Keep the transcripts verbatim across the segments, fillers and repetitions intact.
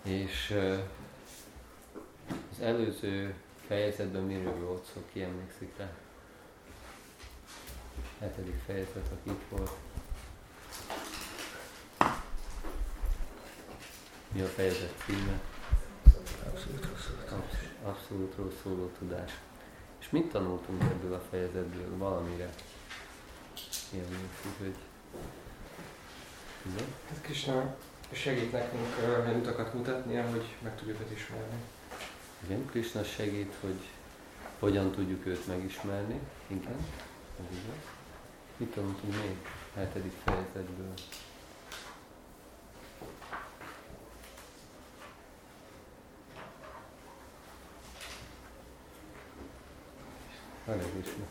És az előző fejezetben miről volt szó, ki emlékszik rá? Hetedik fejezet, aki itt volt. Mi a fejezet címe? Abszolútról szóló tudás. És mit tanultunk ebből a fejezetből valamire? Ki emlékszik, hogy... Igen? Hát Krisna segít nekünk uh, utakat mutatni, hogy meg tudjuk őt ismerni. Igen, Krisna segít, hogy hogyan tudjuk őt megismerni. Igen, ez igaz. Mit tanultunk még a hetedik fejezetből? Hare Krishna.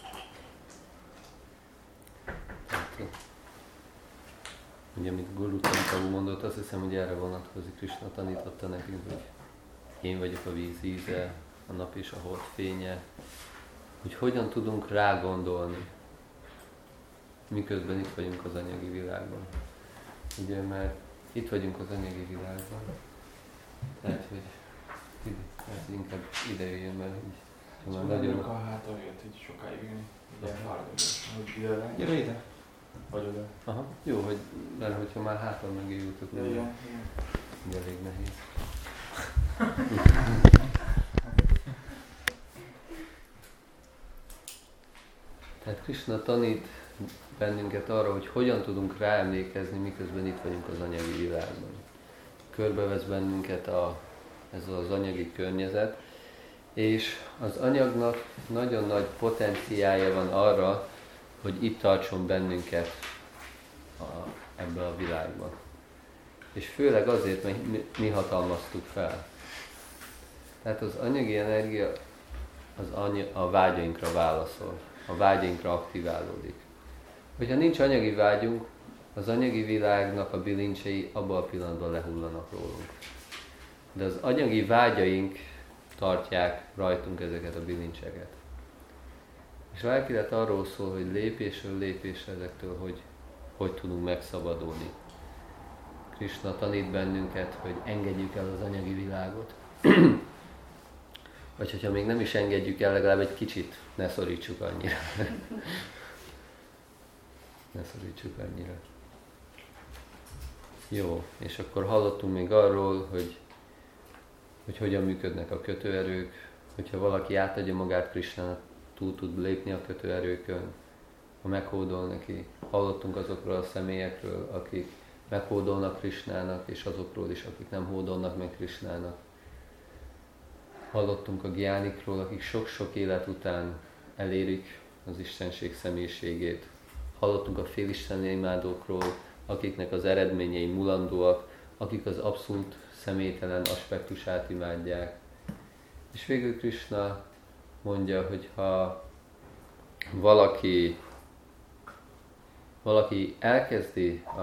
Ugye, amit Guru Tantavu mondott, azt hiszem, hogy erre vonatkozik. Krishna tanította nekünk, hogy én vagyok a víz íze, a nap és a hold fénye, hogy hogyan tudunk rá gondolni, miközben itt vagyunk az anyagi világban. Ugye, mert itt vagyunk az anyagi világban, tehát, hogy ez inkább ide jöjjön, mert így szóval nagyon... a hátra jött, így sokáig ülni. Gyere, hogy ide le. Gyere ide. Vagy oda. Aha, jó, hogy, mert hogyha már hátra mögé jutok, ja, ja, ja. elég nehéz. Tehát Krishna tanít bennünket arra, hogy hogyan tudunk ráemlékezni, miközben itt vagyunk az anyagi világban. Körbevesz bennünket a, ez az anyagi környezet, és az anyagnak nagyon nagy potenciálja van arra, hogy itt tartson bennünket a, ebbe a világban. És főleg azért, mert mi, mi hatalmaztuk fel. Tehát az anyagi energia az any, a vágyainkra válaszol, a vágyainkra aktiválódik. Hogyha nincs anyagi vágyunk, az anyagi világnak a bilincsei abban a pillanatban lehullanak rólunk. De az anyagi vágyaink tartják rajtunk ezeket a bilincseket. És a lelkilet arról szól, hogy lépésről lépésre ezektől, hogy hogy tudunk megszabadulni. Krishna tanít bennünket, hogy engedjük el az anyagi világot. Vagy hogyha még nem is engedjük el, legalább egy kicsit ne szorítsuk annyira. ne szorítsuk annyira. Jó, és akkor hallottunk még arról, hogy, hogy hogyan működnek a kötőerők, hogyha valaki átadja magát Krishnának, túl tud lépni a kötőerőkön, ha meghódol neki. Hallottunk azokról a személyekről, akik meghódolnak Krishnának, és azokról is, akik nem hódolnak meg Krishnának. Hallottunk a gyánikról, akik sok-sok élet után elérik az istenség személyiségét. Hallottunk a félisteni imádókról, akiknek az eredményei mulandóak, akik az abszolút személytelen aspektusát imádják. És végül Krishna mondja, hogy ha valaki, valaki elkezdi a,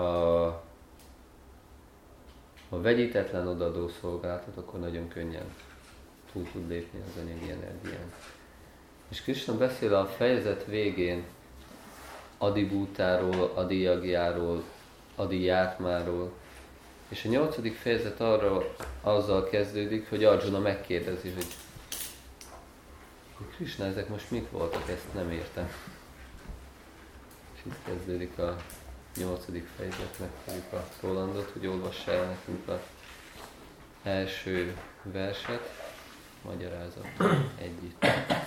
a vegyítetlen odaadó szolgálatot, akkor nagyon könnyen túl tud lépni az anyagi energián. És Krishna beszél a fejezet végén Adi Bútáról, Adi Jagjáról, Adi Játmáról, és a nyolcadik fejezet arra azzal kezdődik, hogy Arjuna megkérdezi, hogy Krishna, ezek most mik voltak, ezt nem értem. És itt kezdődik a nyolcadik fejezetnek a Rolandot, hogy olvassa el nekünk az első verset, magyarázattal együtt.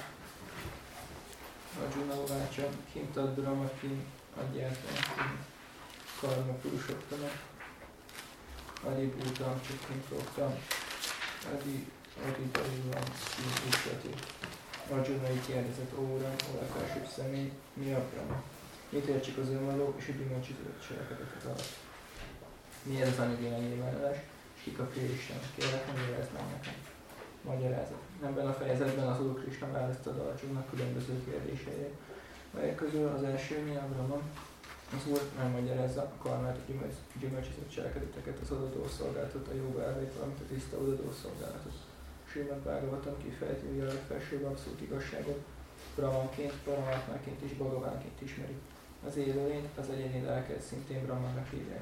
Arjuna Uvácsa, kint ad Brahma, kint adjátlan, kint karma purusottana, Adi Bútam, csak kint roktam, Adi Adi Dalivam, kint Ushati. Arjuna így kérdezett, ó Uram, ó legfelsőbb személy, mi a Brahma? Mit értsük az önvaló és a gyümölcsözött cselekedetek alatt? Mi ez az anyagi megnyilvánulás? Kik a Krisztának? Kérlek, nem éreznem nekem. Magyarázat. Ebben a fejezetben az Úr Krishna választ ad Arjunának különböző kérdéseire, melyek közül az első, mi a Brahman. Az Úr megmagyarázza a karmát, a gyümölcsözött cselekedeteket, az odadó szolgálatot, a jóga elvét, valamint a tiszta odadó szolgálatot. Srimad Bhagavatam kifejti a legfelsőbb abszolút igazságot, Brahmanként, Paramatmáként és Bhagavánként ismeri. Az élőlényt, az egyéni lelket szintén Brahmannak hívják.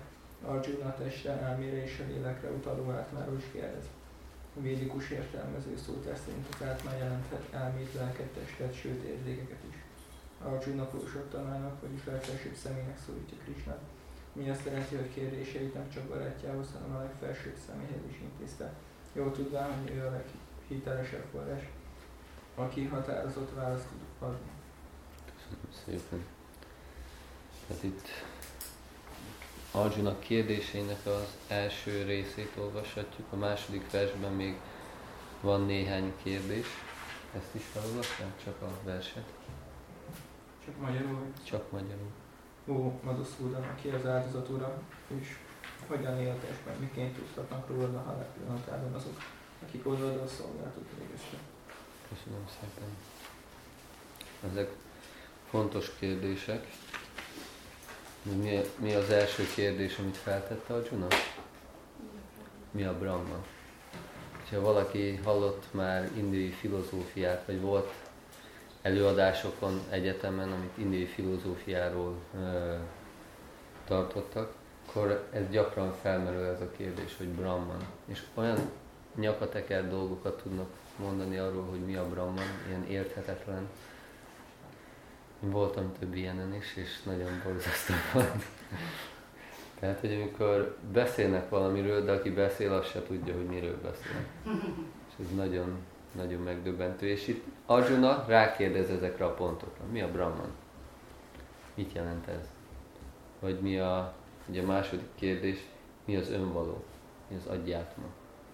Arjuna testre, elmére és a lélekre utaló átmáról is kérdez. A védikus értelmező szótár szerint az átmá jelenthet elmét, lelket, testet, sőt érzékeket is. Arjuna Purushottamának, vagyis legfelsőbb személynek szólítja Krisnát, mi azt jelenti, hogy kérdéseit nem csak barátjához, hanem a legfelsőbb személyhez is intézte. Jól tudván, hogy ő a leghitelesebb forrás, aki határozott választ tud adni. Köszönöm szépen. Tehát itt Arjuna kérdéseinek az első részét olvashatjuk, a második versben még van néhány kérdés. Ezt is felolvasnál? Csak a verset? Csak magyarul? Csak magyarul. Ó, Madhuszúdan, aki az áldozat ura, és hogyan él a testben, miként tudhatnak róla a halál pillanatában azok, akik odaadó a szolgálatot végeztek. Köszönöm szépen. Ezek fontos kérdések. Mi, mi az első kérdés, amit feltette Arjuna? Mi a Brahma? Ha valaki hallott már indiai filozófiát, vagy volt előadásokon egyetemen, amit indiai filozófiáról ö, tartottak, akkor ez gyakran felmerül ez a kérdés, hogy Brahman. És olyan nyakatekert dolgokat tudnak mondani arról, hogy mi a Brahman, ilyen érthetetlen. Én voltam több ilyenen is, és nagyon borzasztó volt. Tehát, hogy amikor beszélnek valamiről, de aki beszél, az se tudja, hogy miről beszél. És ez nagyon, nagyon megdöbbentő. És itt Arjuna rákérdez ezekre a pontokra. Mi a Brahman? Mit jelent ez? Vagy mi a, ugye a második kérdés, mi az önvaló? Mi az adjátma?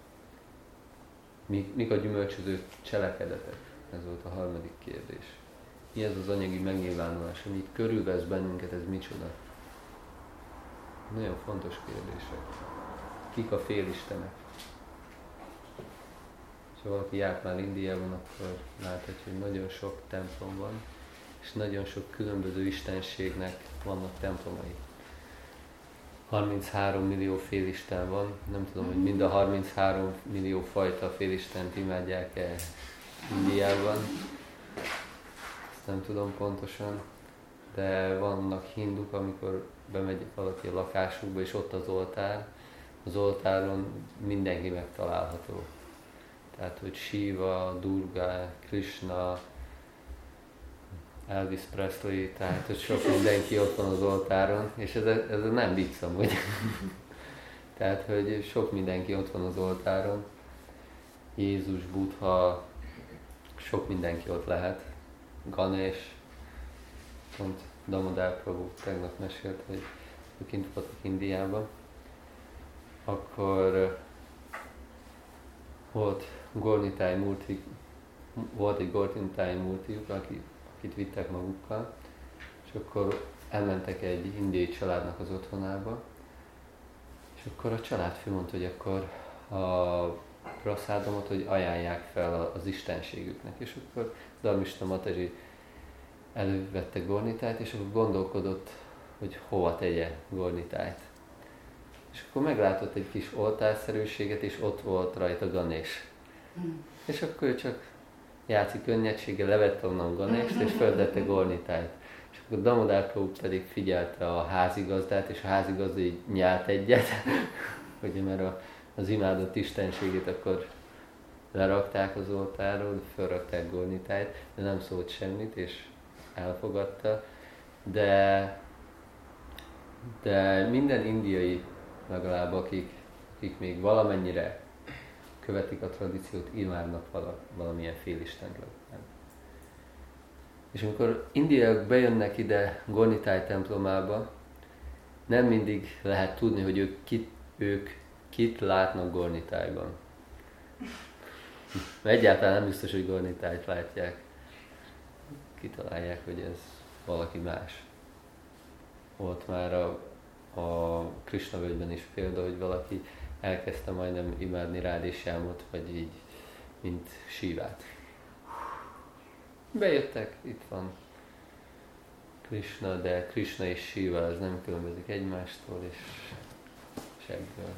Mik, mik a gyümölcsöző cselekedetek? Ez volt a harmadik kérdés. Mi ez az anyagi megnyilvánulás, amit körülvesz bennünket, ez micsoda? Nagyon fontos kérdések. Kik a félistenek? Ha valaki járt már Indiában, akkor láthatja, hogy nagyon sok templom van, és nagyon sok különböző istenségnek vannak templomai. harminchárom millió félisten van, nem tudom, hogy mind a harminchárom millió fajta félistent imádják-e Indiában. Ezt nem tudom pontosan, de vannak hinduk, amikor bemegy valaki a lakásukba, és ott az oltár, az oltáron mindenki megtalálható. Tehát, hogy Shiva, Durga, Krishna, Elvis Presley, tehát, hogy sok mindenki ott van az oltáron, és ez, ez nem vicc amúgy. Tehát, hogy sok mindenki ott van az oltáron, Jézus, Buddha, sok mindenki ott lehet, Ganesh, pont Damodar Prabhu tegnap mesélt, hogy kint voltak Indiában, akkor volt Gornitáj Murti, volt egy Gornitáj Murtiuk, aki, akit vittek magukkal, és akkor elmentek egy indiai családnak az otthonába, és akkor a családfő mondta, hogy akkor a praszádomot, hogy ajánlják fel az istenségüknek, és akkor Dharmista Mataji elővette Gornitájt, és akkor gondolkodott, hogy hova tegye Gornitájt. És akkor meglátott egy kis oltárszerűséget, és ott volt rajta Ganesh. Mm. És akkor ő csak játszik könnyedséggel, levette onnan Ganest, és földette Gornitájt. És akkor Damodar Prabhu pedig figyelte a házigazdát, és a házigazda így nyált egyet, ugye, mert a, az imádott istenségét akkor lerakták az oltáról, felrakták Gornitájt, de nem szólt semmit, és elfogadta. De, de minden indiai, legalább akik, akik még valamennyire követik a tradíciót, imádnak vala, valamilyen félistent. És amikor indiaiak bejönnek ide Gornitáj templomába, nem mindig lehet tudni, hogy ők kit, ők kit látnak Gornitájban. Mert egyáltalán nem biztos, hogy Gornitájt látják. Kitalálják, hogy ez valaki más. Volt már a, a Krishna völgyben is példa, hogy valaki elkezdte majdnem imádni Rádésyámot, vagy így, mint Shivát. Bejöttek, itt van Krishna, de Krishna és Shiva az nem különbözik egymástól, és sebből.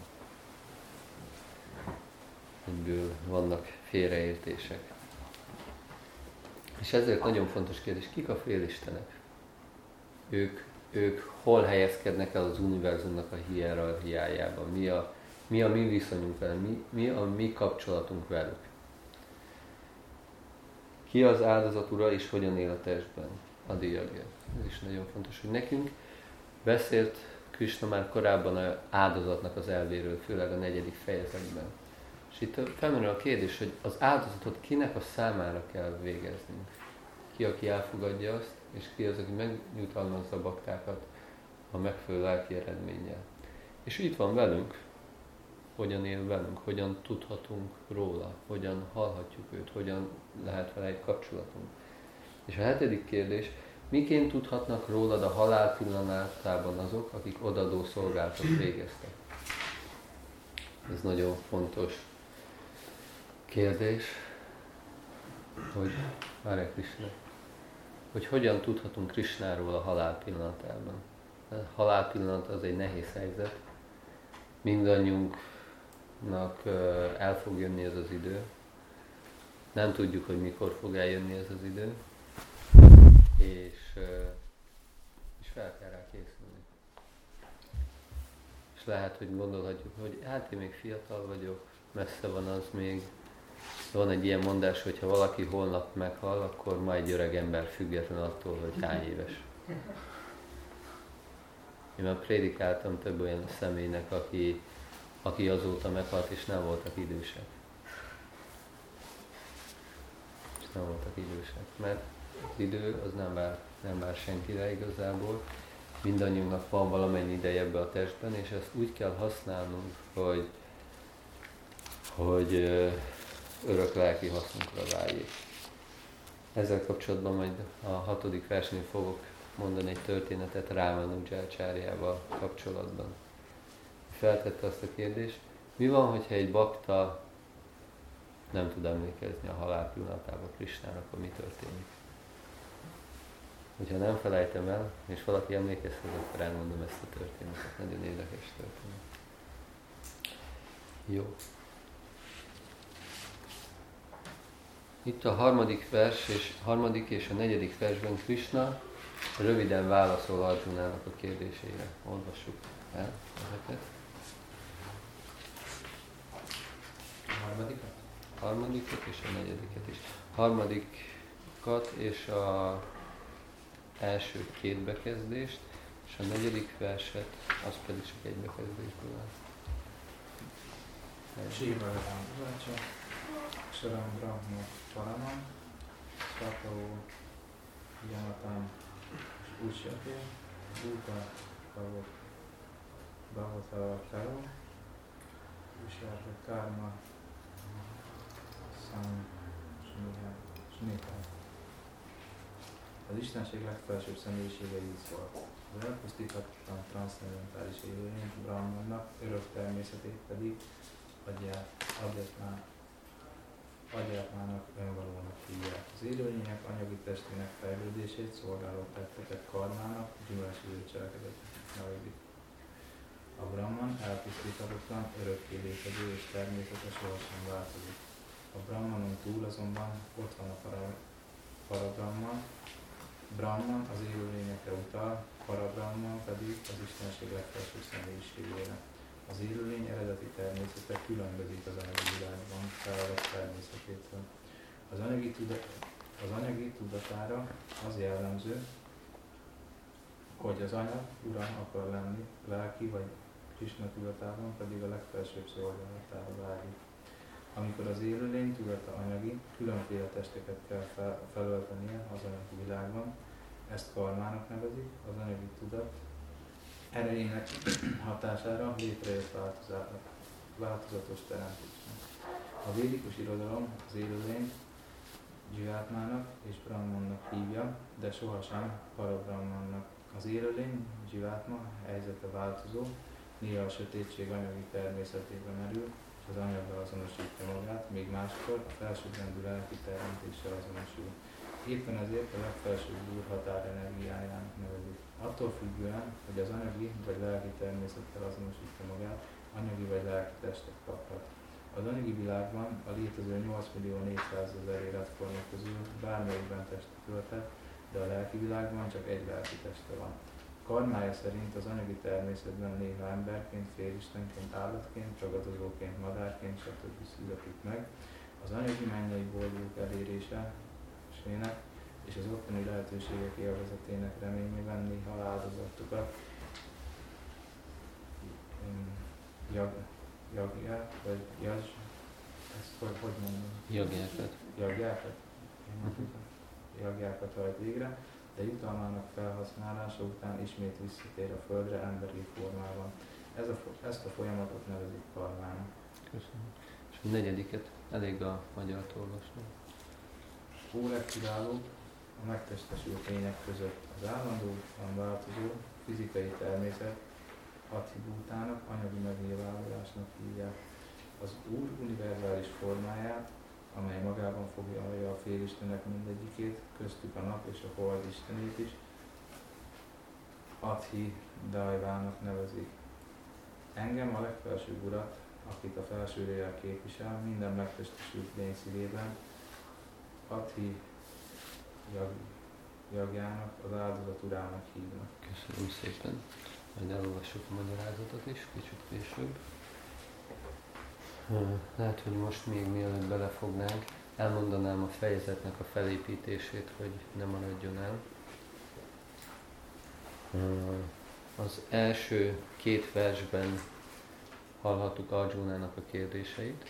Ebből vannak félreértések. És ezért nagyon fontos kérdés, kik a félistenek? Ők ők hol helyezkednek el az univerzumnak a hierarchiájában, mi a, mi a mi viszonyunk velük, mi, mi a mi kapcsolatunk velük. Ki az áldozat ura és hogyan él a testben? Adi Jagya. Ez is nagyon fontos, hogy nekünk beszélt Krishna már korábban az áldozatnak az elvéről, főleg a negyedik fejezetben. És itt felmerül a kérdés, hogy az áldozatot kinek a számára kell végeznünk. Ki, aki elfogadja azt, és ki az, aki megjutalmazza a baktákat a megfelelő lelki eredménnyel. És itt van velünk, hogyan él velünk, hogyan tudhatunk róla, hogyan hallhatjuk őt, hogyan lehet vele egy kapcsolatunk. És a hetedik kérdés, miként tudhatnak rólad a halál pillanatában azok, akik odadó szolgálatot végeztek? Ez nagyon fontos kérdés, hogy Hare Krishna, hogy hogyan tudhatunk Krishnáról a halál pillanatában. A halál pillanat az egy nehéz helyzet. Mindannyiunknak el fog jönni ez az idő. Nem tudjuk, hogy mikor fog eljönni ez az idő. És, és fel kell rá készülni. És lehet, hogy gondolhatjuk, hogy hát én még fiatal vagyok, messze van az még. Van egy ilyen mondás, hogy ha valaki holnap meghal, akkor ma egy öreg ember független attól, hogy hány éves. Én már prédikáltam több olyan személynek, aki, aki azóta meghalt, és nem voltak idősek. És nem voltak idősek, mert az idő az nem vár, nem vár senkire igazából. Mindannyiunknak van valamennyi ideje ebbe a testben, és ezt úgy kell használnunk, hogy, hogy örök lelki hasznunkra váljék. Ezzel kapcsolatban majd a hatodik versnél fogok mondani egy történetet Rámanujácsáryával kapcsolatban. Feltette azt a kérdést, mi van, hogyha egy bakta nem tud emlékezni a halál pillanatában Krishnának, akkor mi történik? Hogyha nem felejtem el, és valaki emlékezhet, akkor elmondom ezt a történetet. Nagyon érdekes történet. Jó. Itt a harmadik vers és harmadik és a negyedik versben Krishna röviden válaszol Arjunának a kérdésére. Olvassuk el ezeket. A harmadikat? Harmadikat és a negyediket is. Harmadikat és a első két bekezdést, és a negyedik verset, az pedig csak egy bekezdésből áll. Csívaradám Uvácsa, Saram Brahma Paramam, Szakavó Jamatam Ucsyaté, Búta Kavok Bhavata Karo, Usárva Karma Szam Smita. Az Istenség legfelsőbb személyisége így szól. Az elpusztíthatatlan transzcendentális élőlény Brahmannak örök természetét pedig agyátmának önvalónak hívják. Az élőlények anyagi testének fejlődését szolgáló tetteket karmának, gyümölcsöző cselekedetnek nevezik. A Brahman elpusztíthatatlan, örökké létező és természete sohasem változik. A Brahmanon túl azonban ott van a para, Parabrahman. Brahman az élőlényekre utal, Parabrahman pedig az Istenség legfelsőbb személyiségére. Az élőlény eredeti természete különbözik az anyagi világban felvett természetétől. Az anyagi, tudat, az anyagi tudatára az jellemző, hogy az anyag ura akar lenni, lelki vagy Krishna tudatában pedig a legfelsőbb szolgálatára vágyik. Amikor az élőlény tudata anyagi, különféle testeket kell fel, felöltenie az anyagi világban, ezt karmának nevezik, az anyagi tudat erejének hatására létrejött változatos teremtésnek. A védikus irodalom az élőlényt Dzsivátmának és Brahmannak hívja, de sohasem Parabrahmannak. Az élőlény Dzsivátma helyzete változó, néha a sötétség anyagi természetébe merül, és az anyaggal azonosítja magát, még máskor a felsőbbrendű lelki teremtéssel azonosul. Éppen ezért a legfelsőbb úr határenergiájának nevezik. Attól függően, hogy az anyagi vagy lelki természettel azonosítja magát, anyagi vagy lelki testet kaphat. Az anyagi világban a létező nyolc millió négyszázezer életforma közül bármelyikben testet ölthet, de a lelki világban csak egy lelki teste van. Karmája szerint az anyagi természetben néha emberként, félistenként, állatként, ragadozóként, madárként, stb. Születik meg. Az anyagi mennyei boldogok elérésének és az ottani lehetőségek élvezetének reményében néha áldozatukat jag, jagját, vagy jazs, ezt hogy, hogy mondom? Jagjákat. Jagjákat? Jagjákat hajt végre, de jutalmának felhasználása után ismét visszatér a földre emberi formában. Ez a, ezt a folyamatot nevezik karmának. Köszönöm. És a negyediket elég a magyart olvasni. Ó legkiválóbb a megtestesült lények között az állandó, változó, fizikai természet attribútának, anyagi megnyilvánulásnak hívják. Az Úr univerzális formáját, amely magában foglalja a félistenek mindegyikét, köztük a nap és a hold istenét is, Adhi Daivának nevezik. Engem, a legfelsőbb urat, akit a felső lélek képvisel, minden megtestesült lény szívében, Adhi jag, jagjának, az áldozat urának hívnak. Köszönöm szépen. Majd elolvassuk a magyarázatot is, kicsit később. Lehet, hogy most még mielőtt belefognánk, elmondanám a fejezetnek a felépítését, hogy ne maradjon el. Az első két versben hallhattuk Arjunának a kérdéseit.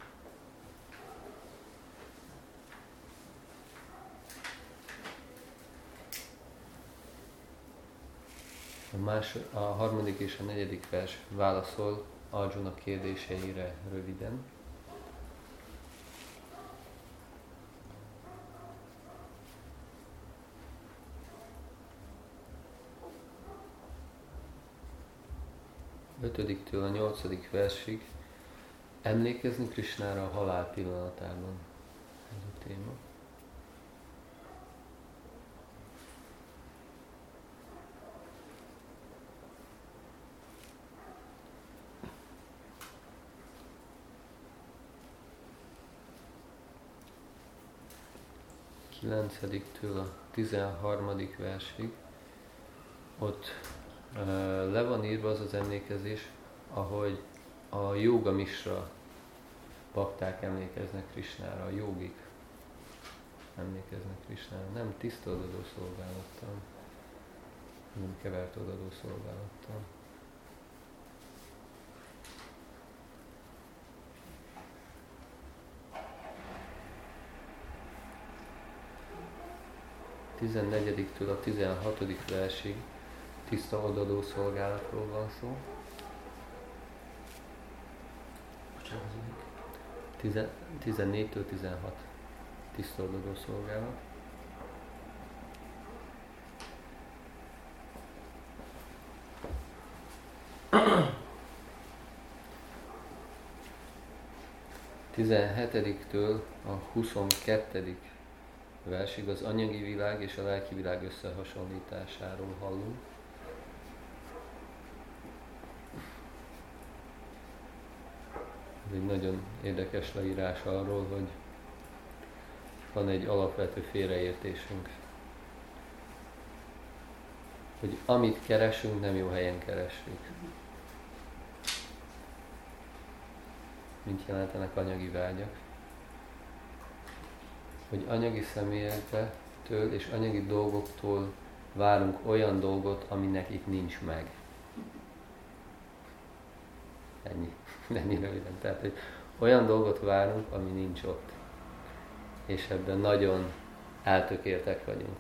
A, más, a harmadik és a negyedik vers válaszol Arjuna kérdéseire röviden. ötödiktől a nyolcadik versig emlékezni Krisnára a halál pillanatában. Ez a téma. kilencediktől a tizenharmadik versig, ott uh, le van írva az az emlékezés, ahogy a jóga misra bakták emlékeznek Krisnára, a jógik emlékeznek Krisnára, nem tiszta odadó szolgálattal, nem kevert odadó szolgálattal. tizennegyediktől a tizenhatodik versig tiszta odadó szolgálatról van szó. tizennégytől tizenhat tiszta odadó szolgálat. tizenhetediktől a huszonkettő versig az anyagi világ és a lelki világ összehasonlításáról hallunk. Ez egy nagyon érdekes leírás arról, hogy van egy alapvető félreértésünk. Hogy amit keresünk, nem jó helyen keressük. Mint jelentenek anyagi vágyak. Hogy anyagi személyektől és anyagi dolgoktól várunk olyan dolgot, ami nekik nincs meg. Ennyi. Ennyi röviden. Tehát, hogy olyan dolgot várunk, ami nincs ott. És ebben nagyon eltökéltek vagyunk.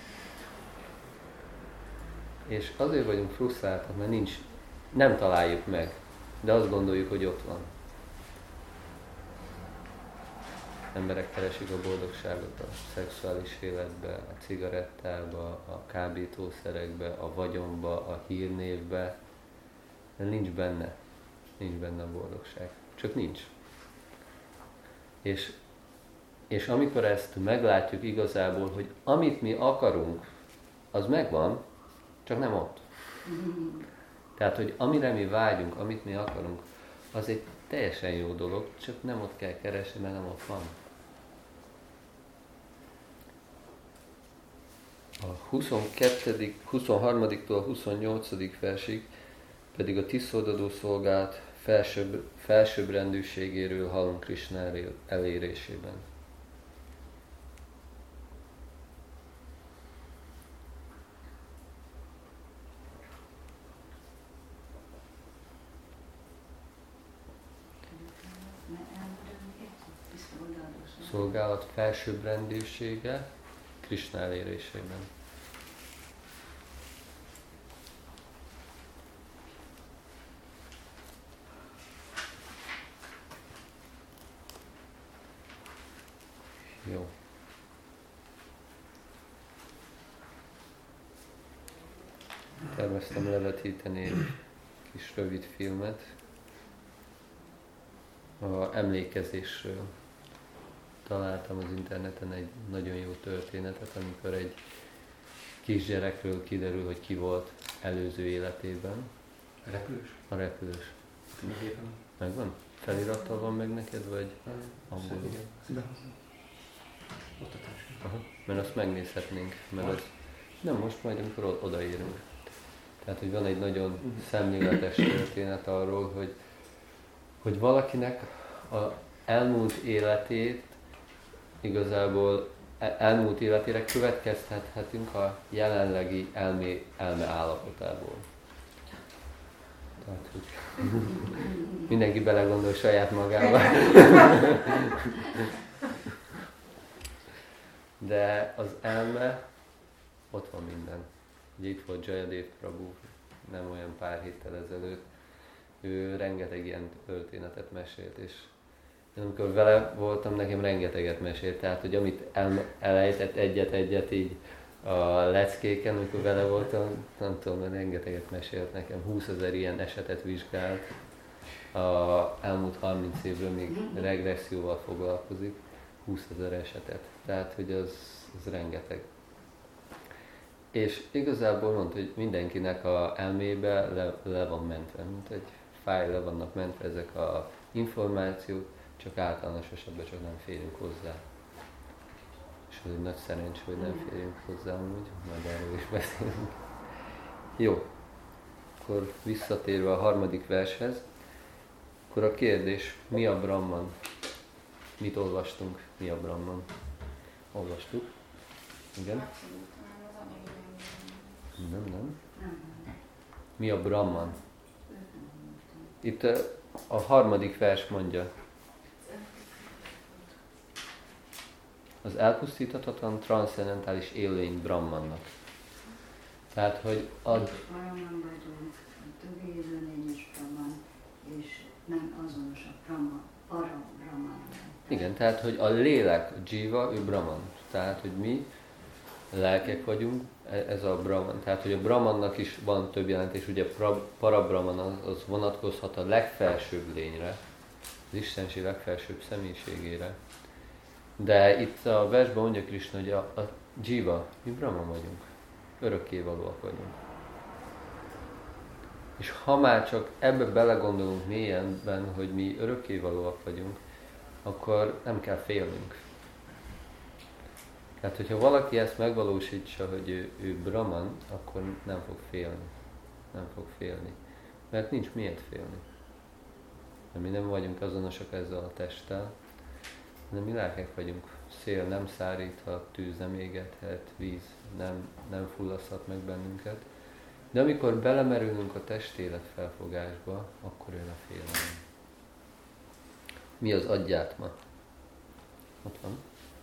És azért vagyunk frusztráltak, mert nincs, nem találjuk meg, de azt gondoljuk, hogy ott van. Emberek keresik a boldogságot a szexuális életbe, a cigarettába, a kábítószerekbe, a vagyonba, a hírnévbe, de nincs benne. Nincs benne a boldogság. Csak nincs. És, és amikor ezt meglátjuk igazából, hogy amit mi akarunk, az megvan, csak nem ott. Tehát, hogy amire mi vágyunk, amit mi akarunk, az egy teljesen jó dolog, csak nem ott kell keresni, mert nem ott van. A huszonkettő huszonharmadiktól a huszonnyolcadik versig pedig a tisztoldadó szolgálat felsőbb, felsőbbrendűségéről hallunk Krisna elérésében. Szolgálat felsőbbrendűsége Krisna elérésében. Jó. Terveztem levetíteni egy kis rövid filmet a emlékezésről. Találtam az interneten egy nagyon jó történetet, amikor egy kisgyerekről kiderül, hogy ki volt előző életében. A repülős? A repülős. Megéppen. Megvan? Felirattal van meg neked, vagy angolul? Igen. De. Ott a táska. Aha, mert azt megnézhetnénk, mert az... Nem most, majd amikor odaérünk. Tehát, hogy van egy nagyon szemléletes történet arról, hogy, hogy valakinek az elmúlt életét igazából elmúlt életére következtethetünk a jelenlegi elmé, elme állapotából. Tehát, hogy mindenki belegondol saját magába. De az elme, ott van minden. Ugye itt volt Jayadev Prabhu, nem olyan pár héttel ezelőtt. Ő rengeteg ilyen történetet mesélt, és én amikor vele voltam, nekem rengeteget mesélt. Tehát, hogy amit el, elejtett egyet-egyet így a leckéken, amikor vele voltam, nem tudom, rengeteget mesélt nekem. húszezer ilyen esetet vizsgált. A elmúlt harminc évről még regresszióval foglalkozik. húszezer esetet. Tehát, hogy az, az rengeteg. És igazából mondta, hogy mindenkinek a elmébe le, le van mentve, mint egy fáj, le vannak mentve ezek az információk, csak általános esetben csak nem férünk hozzá. És az egy nagy szerencsé, hogy nem férünk hozzá, úgy, majd erről is beszélünk. Jó, akkor visszatérve a harmadik vershez, akkor a kérdés, mi a Brahman? Mit olvastunk? Mi a Brahman? Olvastuk? Igen? Nem, nem. Mi a Brahman? Itt a harmadik vers mondja. Az elpusztíthatatlan, transzcendentális élőlény Brahmannak. Tehát, hogy ad... Brahman vagyunk, több élőlényes Brahman, és nem azonos a Brahman, para Brahman. Igen, tehát, hogy a lélek, a Jiva, ő Brahman. Tehát, hogy mi lelkek vagyunk, ez a Brahman. Tehát, hogy a Brahmannak is van több jelentés, ugye Parabrahman az, az vonatkozhat a legfelsőbb lényre, az Istenség legfelsőbb személyiségére. De itt a versben mondja Krisna, hogy a, a Jiva, mi Brahman vagyunk, örökkévalóak vagyunk. És ha már csak ebbe belegondolunk mélyenben, hogy mi örökkévalóak vagyunk, akkor nem kell félnünk. Tehát, hogyha valaki ezt megvalósítsa, hogy ő, ő Brahman, akkor nem fog félni. Nem fog félni. Mert nincs miért félni. Mert mi nem vagyunk azonosak ezzel a testtel, hanem mi lelkek vagyunk. Szél nem száríthat, tűz nem égethet, víz nem, nem fullaszhat meg bennünket. De amikor belemerülünk a testélet felfogásba, akkor jön a félelem. Mi az adjátma? Ott van.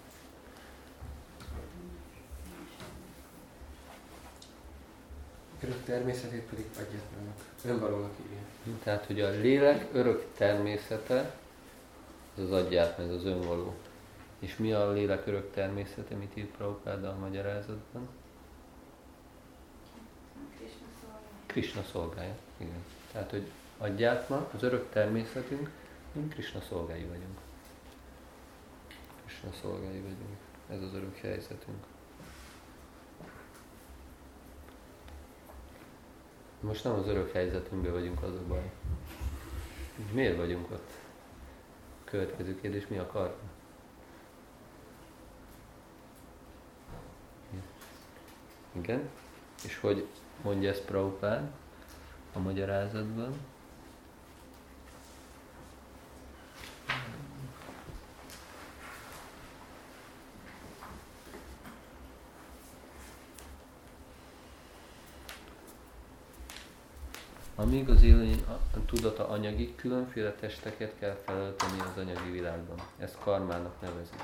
Örök természetét pedig adjátmának. Önvalónak írja. Tehát, hogy a lélek örök természete, ez az adjátma, ez az önvaló. És mi a lélek örök természete, mit ír Prabhupáda a magyarázatban? Krisna szolgája. Igen. Tehát, hogy adjátma, az örök természetünk, mi Krisna szolgái vagyunk. Krisna szolgái vagyunk. Ez az örök helyzetünk. Most nem az örök helyzetünkben vagyunk, az a baj. Miért vagyunk ott? Következő kérdés, mi a karma? Igen. És hogy mondja ezt Prabhupád a magyarázatban? Amíg az élőlény tudata anyagi, különféle testeket kell felölteni az anyagi világban. Ezt karmának nevezik.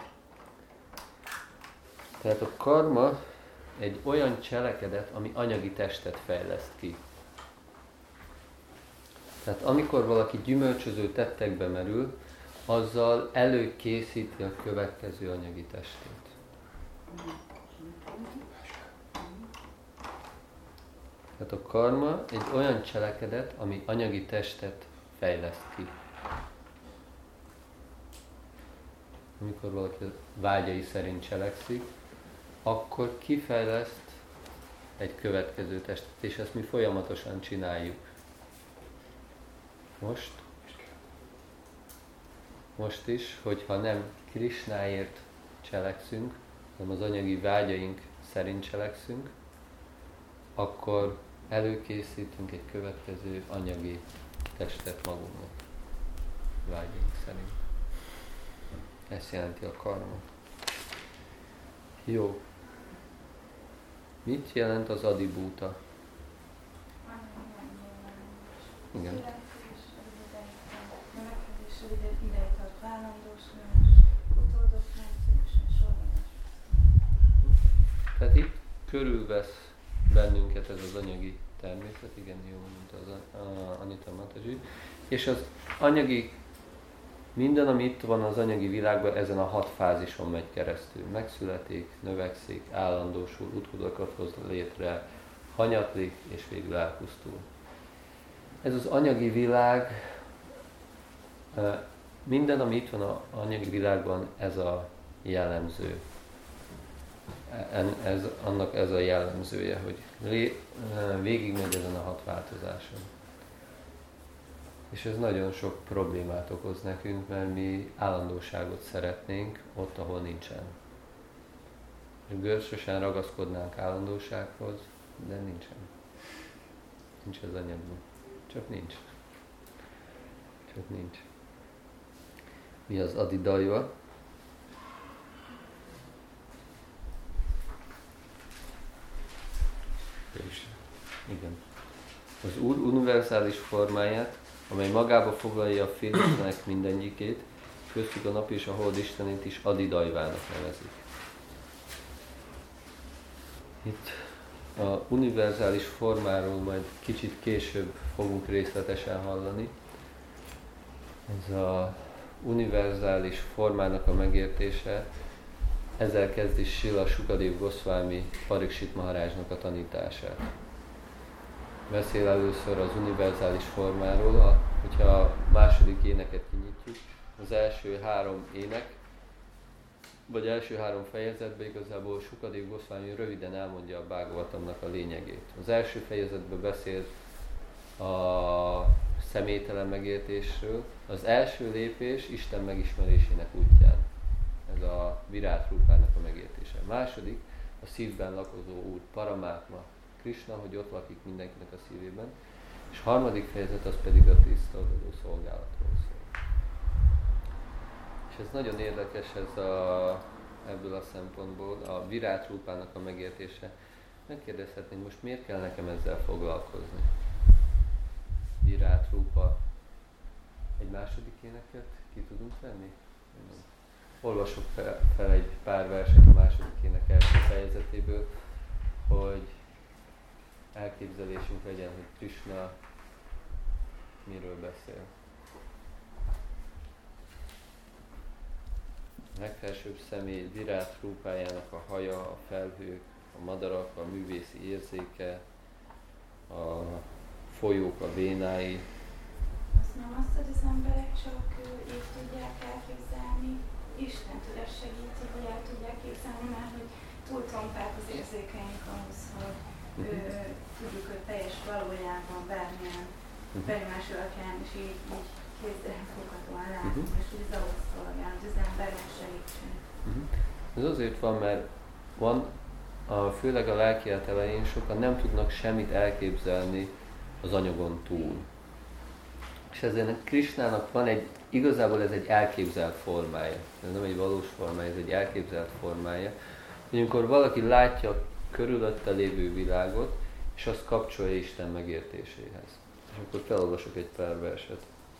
Tehát a karma egy olyan cselekedet, ami anyagi testet fejleszt ki. Tehát amikor valaki gyümölcsöző tettekbe merül, azzal előkészíti a következő anyagi testét. Tehát a karma egy olyan cselekedet, ami anyagi testet fejleszt ki. Amikor valaki vágyai szerint cselekszik, akkor kifejleszt egy következő testet, és ezt mi folyamatosan csináljuk. Most, most is, hogyha nem Krisnáért cselekszünk, hanem az anyagi vágyaink szerint cselekszünk, akkor előkészítünk egy következő anyagi testet magunknak, vágyaink szerint. Ezt jelenti a karma. Jó. Mit jelent az adibúta? Igen. Tehát itt körülvesz bennünket ez az anyagi természet, igen, jó, mint az Anita Mataji. És az anyagi, minden, ami itt van az anyagi világban, ezen a hat fázison megy keresztül. Megszületik, növekszik, állandósul, utódakat hoz létre, hanyatlik, és végül elpusztul. Ez az anyagi világ, minden, ami itt van az anyagi világban, ez a jellemző. Ez, annak ez a jellemzője, hogy végigmegy ezen a hat változáson. És ez nagyon sok problémát okoz nekünk, mert mi állandóságot szeretnénk ott, ahol nincsen. Görcsösen ragaszkodnánk állandósághoz, de nincsen. Nincs az anyagban. Csak nincs. Csak nincs. Mi az adidajva? Igen. Az Úr univerzális formáját, amely magába foglalja a fél istenek mindegyikét, köztük a nap és a hold istenét is adidajvának nevezik. Itt a univerzális formáról majd kicsit később fogunk részletesen hallani. Ez a univerzális formának a megértése, ezzel kezdi Srila Sukadeva Goswami Pariksit Maharajnak a tanítását. Beszél először az univerzális formáról, a, hogyha a második éneket kinyitjuk, az első három ének, vagy első három fejezetben igazából Sukadeva Goswami röviden elmondja a Bhagavatamnak a lényegét. Az első fejezetben beszél a személytelen megértésről, az első lépés Isten megismerésének útján. Ez a Virát Rúpának a megértése. A második a szívben lakozó Úr, Paramátma, Krishna, hogy ott lakik mindenkinek a szívében. És a harmadik fejezet az pedig a tiszteletadó szolgálatról szól. És ez nagyon érdekes ez a, ebből a szempontból, a Virát Rúpának a megértése. Megkérdezhetném, most miért kell nekem ezzel foglalkozni? Virát Rúpa. Egy második éneket ki tudunk venni? Olvasok fel, fel egy pár verset a második ének első fejezetéből, hogy elképzelésünk legyen, hogy Krishna miről beszél. A legfelsőbb személy Virát Rúpájának a haja, a felhők, a madarak, a művészi érzéke, a folyók, a vénái. Azt nem azt, hogy az emberek csak így tudják elképzelni, Isten tud ezt segíteni, hogy el tudják képzelni, mert hogy túl tompák az érzékeink ahhoz, hogy uh-huh. ő, tudjuk, hogy teljes valójában bármilyen uh-huh. benyomás alapján is így, így kézzelfoghatóan látunk, uh-huh. és hogy ez ahhoz szolgál, hogy az embernek segítsen. Uh-huh. Ez azért van, mert van a, főleg a lelkiállát elején sokan nem tudnak semmit elképzelni az anyagon túl. És ezért Krisnának van egy, igazából ez egy elképzelt formája. Ez nem egy valós formája, ez egy elképzelt formája. Hogy amikor valaki látja a körülötte lévő világot, és azt kapcsolja Isten megértéséhez. És akkor felolvasok egy pár verset.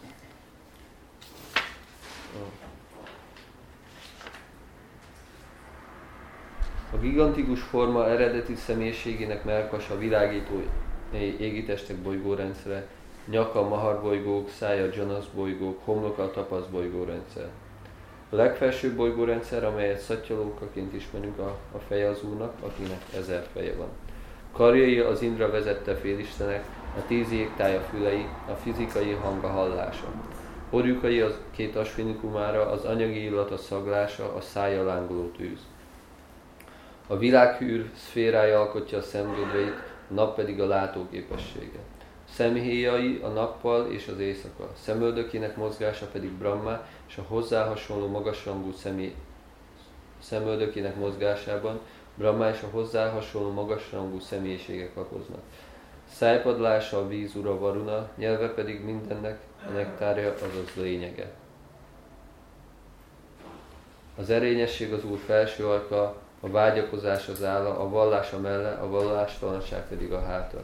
A gigantikus forma eredeti személyiségének mellkas a világító égitestek bolygórendszere, nyaka a Mahar bolygók, szája Janasz bolygók, homloka a Tapasz bolygórendszer. A legfelsőbb bolygórendszer, amelyet Szatyalókaként ismerünk, a, a feje az Úrnak, akinek ezer feje van. Karjai az Indra vezette félistenek, a tíz jégtája fülei, a fizikai hang a hallása. Orjukai az két asfinikumára, az anyagi illat a szaglása, a szája lángoló tűz. A világhűr szférája alkotja a szemgödreit, a nap pedig a látóképessége. Szemhéjai a nappal és az éjszaka, szemöldökének mozgása pedig Brahma, és a hozzá hasonló magasrangú személy, szemöldökének mozgásában Brahma és a hozzá hasonló magasrangú személyiségek lakoznak. Szájpadlása a víz ura Varuna, nyelve pedig mindennek a nektárja, azaz lényege. Az erényesség az Úr felső arka, a vágyakozás az álla, a vallás a melle, a vallástalanság pedig a háta.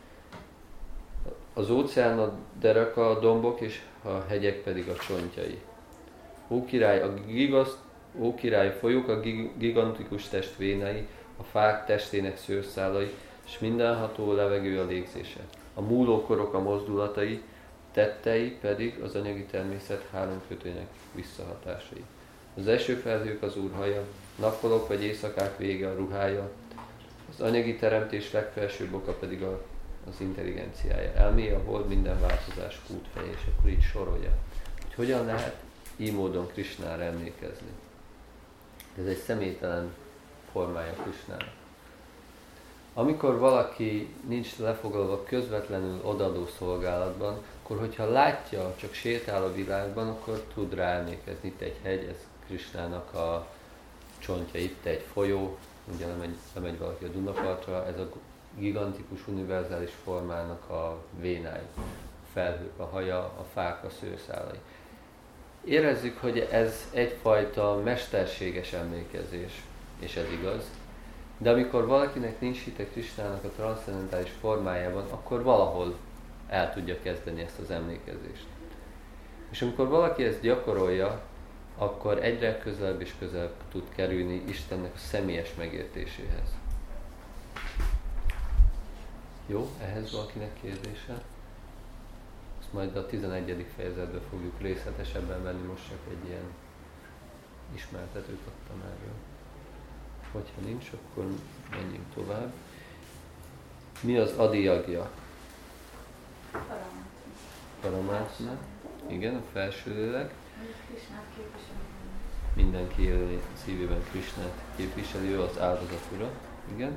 Az óceán a dereka, a dombok és a hegyek pedig a csontjai. Ó király, a gigaszt, ó király folyók a gigantikus test vénái, a fák testének szőrszálai, és mindenható levegő a légzése. A múlókorok a mozdulatai, tettei pedig az anyagi természet három kötőjének visszahatásai. Az esőfelhők az Úr haja, nappalok vagy éjszakák vége a ruhája, az anyagi teremtés legfelsőbb oka pedig a, az intelligenciája. Elmély a hold minden változás kútfeje, és akkor így sorolja. Hogy hogyan lehet így módon Krisnára emlékezni. Ez egy személytelen formája Krisnának. Amikor valaki nincs lefoglalva közvetlenül odaadó szolgálatban, akkor hogyha látja, csak sétál a világban, akkor tud rá emlékezni. Itt egy hegy, ez Krisnának a csontja, itt egy folyó, ugye lemegy, lemegy valaki a Dunapartra, ez a gigantikus univerzális formának a vénái, a felhők, a haja, a fák, a szőrszálai. Érezzük, hogy ez egyfajta mesterséges emlékezés, és ez igaz, de amikor valakinek nincs hite Krisnának a transzcendentális formájában, akkor valahol el tudja kezdeni ezt az emlékezést. És amikor valaki ezt gyakorolja, akkor egyre közelebb és közelebb tud kerülni Istennek a személyes megértéséhez. Jó, ehhez valakinek kérdése? Ezt majd a tizenegyedik fejezetben fogjuk részletesebben venni, most csak egy ilyen ismertetőt adtam erről. Hogyha nincs, akkor menjünk tovább. Mi az adiyagya? Paramátma. Igen, a felső lélek. Mindenki él szívében Krisnát képviseli, ő az áldozat ura. Igen.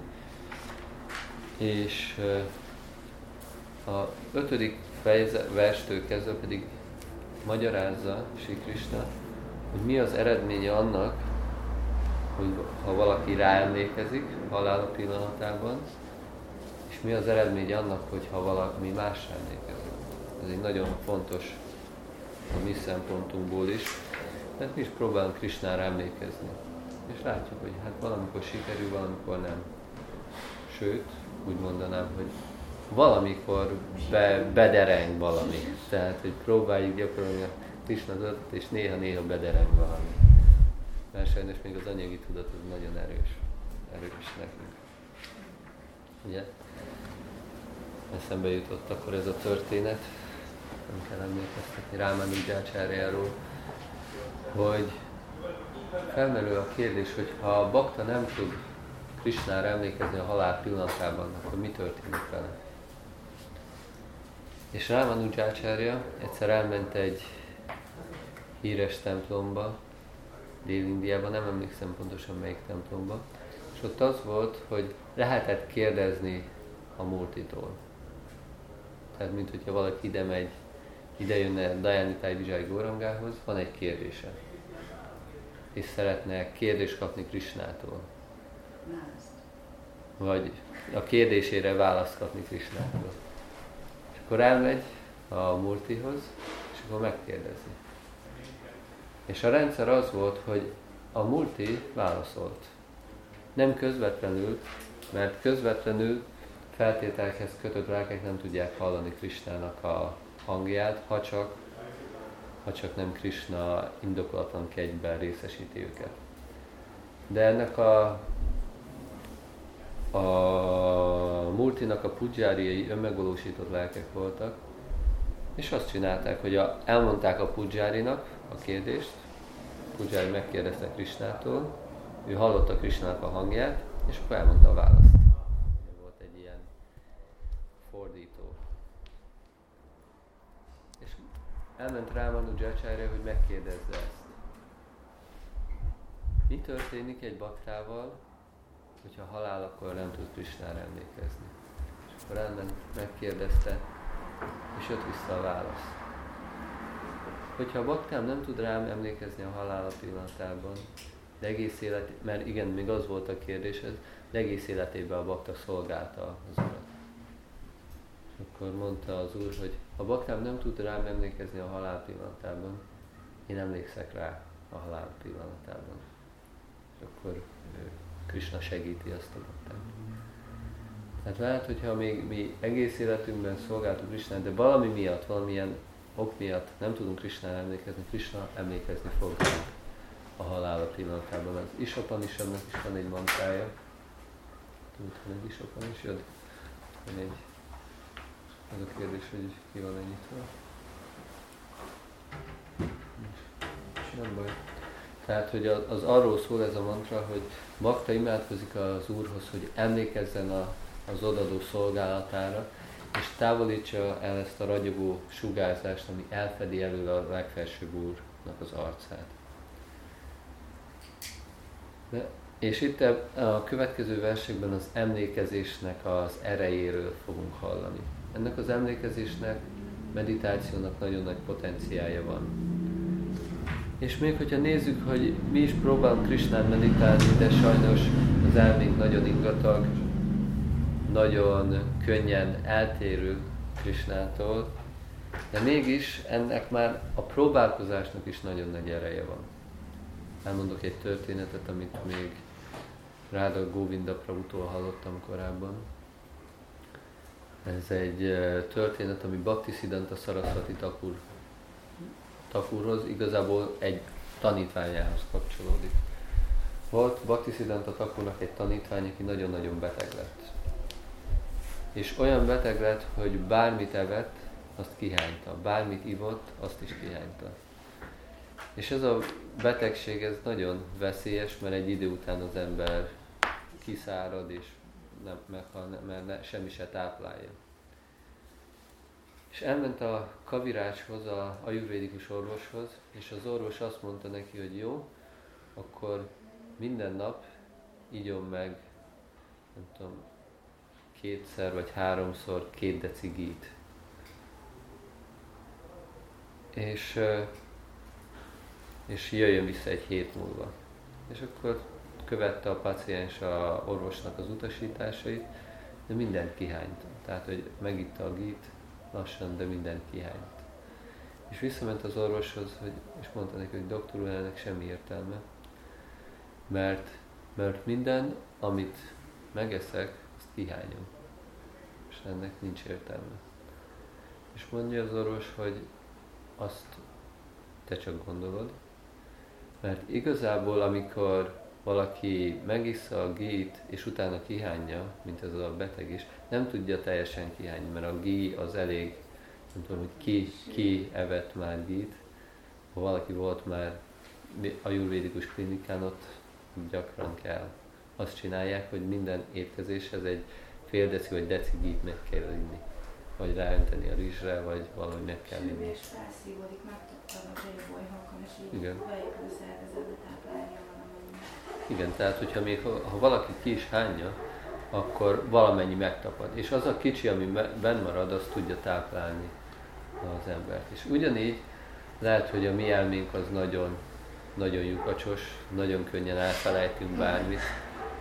És a ötödik fejezet, verstől kezdve pedig magyarázza Sri Krishna, hogy mi az eredménye annak, hogy ha valaki ráemlékezik halála pillanatában, és mi az eredménye annak, hogyha valami más emlékezik. Ez egy nagyon fontos a mi szempontunkból is, mert mi is próbálunk Krishnára emlékezni. És látjuk, hogy hát valamikor sikerül, valamikor nem. Sőt, úgy mondanám, hogy valamikor be, bedereng valami. Tehát, hogy próbáljuk gyakorolni a Krishna tudatot, és néha-néha bedereng valami. Mert sajnos még az anyagi tudat az nagyon erős. Erős nekünk. Ugye? Eszembe jutott akkor ez a történet, nem kell emlékeztetni Rámanujácsáryáról, hogy felmerül a kérdés, hogy ha a bakta nem tud Krishnára emlékezni a halál pillanatában, akkor mi történik vele? És Rámanujácsárya egyszer elment egy híres templomba, Dél-Indiában, nem emlékszem pontosan melyik templomba, és ott az volt, hogy lehetett kérdezni a Murtitól. Tehát, mint hogyha valaki ide megy, ide jönne Dayanitai Vijay Gaurangához, van egy kérdése. És szeretne kérdést kapni Krishnától. Választ. vagy a kérdésére választ kapni Krisnától. És akkor elmegy a Murtihoz, és akkor megkérdezi. És a rendszer az volt, hogy a Murti válaszolt. Nem közvetlenül, mert közvetlenül feltételekhez kötött lelkek nem tudják hallani Krisnának a hangját, ha csak, ha csak nem Krisna indokolatlan kegyben részesíti őket. De ennek a, a Murtinak a pudzsáriai önmegvalósított lelkek voltak, és azt csinálták, hogy a, elmondták a pudzsárinak a kérdést, a pudzsári megkérdezte Krisnától, ő hallotta Krisnának a hangját, és akkor elmondta a választ. Volt egy ilyen fordító. És elment Rámanujacárya, hogy megkérdezze ezt. Mi történik egy baktával, hogyha halál, akkor nem tud Krisnára emlékezni? És akkor elment, megkérdezte, és jött vissza a válasz. Hogyha a baktám nem tud rám emlékezni a halála pillanatában, de egész élet, mert igen, még az volt a kérdéshez, de egész életében a bakta szolgálta az Urat. És akkor mondta az Úr, hogy a baktám nem tud rám emlékezni a halál pillanatában, én emlékszek rá a halál pillanatában. És akkor Krisna segíti azt a baktát. Tehát lehet, hogyha még mi egész életünkben szolgáltuk Krisnát, de valami miatt, valamilyen ok miatt nem tudunk Krisnára emlékezni, Krisna emlékezni fog a halála pillanatában. Az Isopanishamnak is van egy mantrája. Tudod, hogy egy Isopanishad? Van egy... Az a kérdés, hogy ki van ennyitva. Nem baj. Tehát, hogy az arról szól ez a mantra, hogy bakta imádkozik az Úrhoz, hogy emlékezzen a, az odadó szolgálatára, és távolítsa el ezt a ragyogó sugárzást, ami elfedi elől a legfelsőbb Úrnak az arcát. De, és itt a következő versekben az emlékezésnek az erejéről fogunk hallani. Ennek az emlékezésnek, meditációnak nagyon nagy potenciálja van. És még hogyha nézzük, hogy mi is próbálunk Krisnán meditálni, de sajnos az elménk nagyon ingatag, nagyon könnyen eltérő Krisnától, de mégis ennek már a próbálkozásnak is nagyon nagy ereje van. Elmondok egy történetet, amit még Ráda Govinda Prabhutól hallottam korábban. Ez egy történet, ami Bhaktisiddhanta Saraswati Thakur, Thakurhoz, igazából egy tanítványához kapcsolódik. Volt Bhaktisiddhanta Thakurnak egy tanítvány, aki nagyon-nagyon beteg lett. És olyan beteg lett, hogy bármit evett, azt kihányta. Bármit ivott, azt is kihányta. És ez a betegség ez nagyon veszélyes, mert egy idő után az ember kiszárad, és nem meghal, mert ne, semmi se táplálja. És elment a kavirácshoz, a ajurvédikus orvoshoz, és az orvos azt mondta neki, hogy jó, akkor minden nap igyon meg, nem tudom, kétszer vagy háromszor két deci gít. És, és jöjjön vissza egy hét múlva. És akkor követte a paciens a orvosnak az utasításait, de mindent kihányt. Tehát, hogy megitta a gít, lassan, de mindent kihányt. És visszament az orvoshoz, hogy, és mondta neki, hogy doktor úr, ennek semmi értelme, mert, mert minden, amit megeszek, azt kihányom. És ennek nincs értelme. És mondja az orvos, hogy azt te csak gondolod, mert igazából, amikor valaki megissza a gít, és utána kihányja, mint ez a beteg is, nem tudja teljesen kihányni, mert a gí az elég, nem tudom, hogy ki, ki evett már gít. Ha valaki volt már ajurvédikus klinikán, ott gyakran kell. Azt csinálják, hogy minden étkezéshez egy fél deci vagy deci gít meg kell inni. Vagy ráönteni a rizsre, vagy valahogy meg kell inni. Sűrű és felszívódik, megtudtad a vélybolyhokon, és így igen. beépül a szervezetbe, táplálja valamennyi. Igen, tehát hogyha még ha, ha valaki ki is hányja, akkor valamennyi megtapad. És az a kicsi, ami benn marad, az tudja táplálni az embert. És ugyanígy lehet, hogy a mi elménk az nagyon, nagyon lyukacsos, nagyon könnyen elfelejtünk bármit,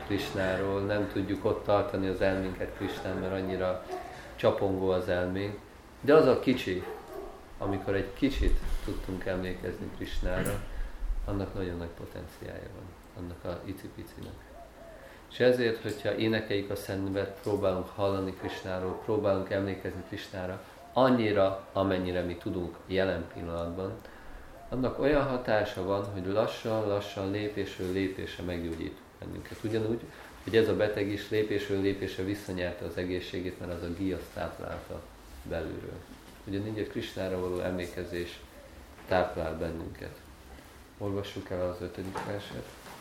Krisnáról, nem tudjuk ott tartani az elménket Krisnán, mert annyira csapongó az elménk. De az a kicsi, amikor egy kicsit tudtunk emlékezni Krisnára, annak nagyon nagy potenciálja van, annak a icipicinek. És ezért, hogyha énekeljük a Szent Nevet, próbálunk hallani Krisnáról, próbálunk emlékezni Krisnára, annyira, amennyire mi tudunk jelen pillanatban, annak olyan hatása van, hogy lassan-lassan, lépésről lépésre meggyógyít bennünket. Ugyanúgy, hogy ez a beteg is lépésről lépésre visszanyerte az egészségét, mert az a gí azt táplálta belülről. Ugyanígy a Krisnára való emlékezés táplál bennünket. Olvassuk el az ötödik verset.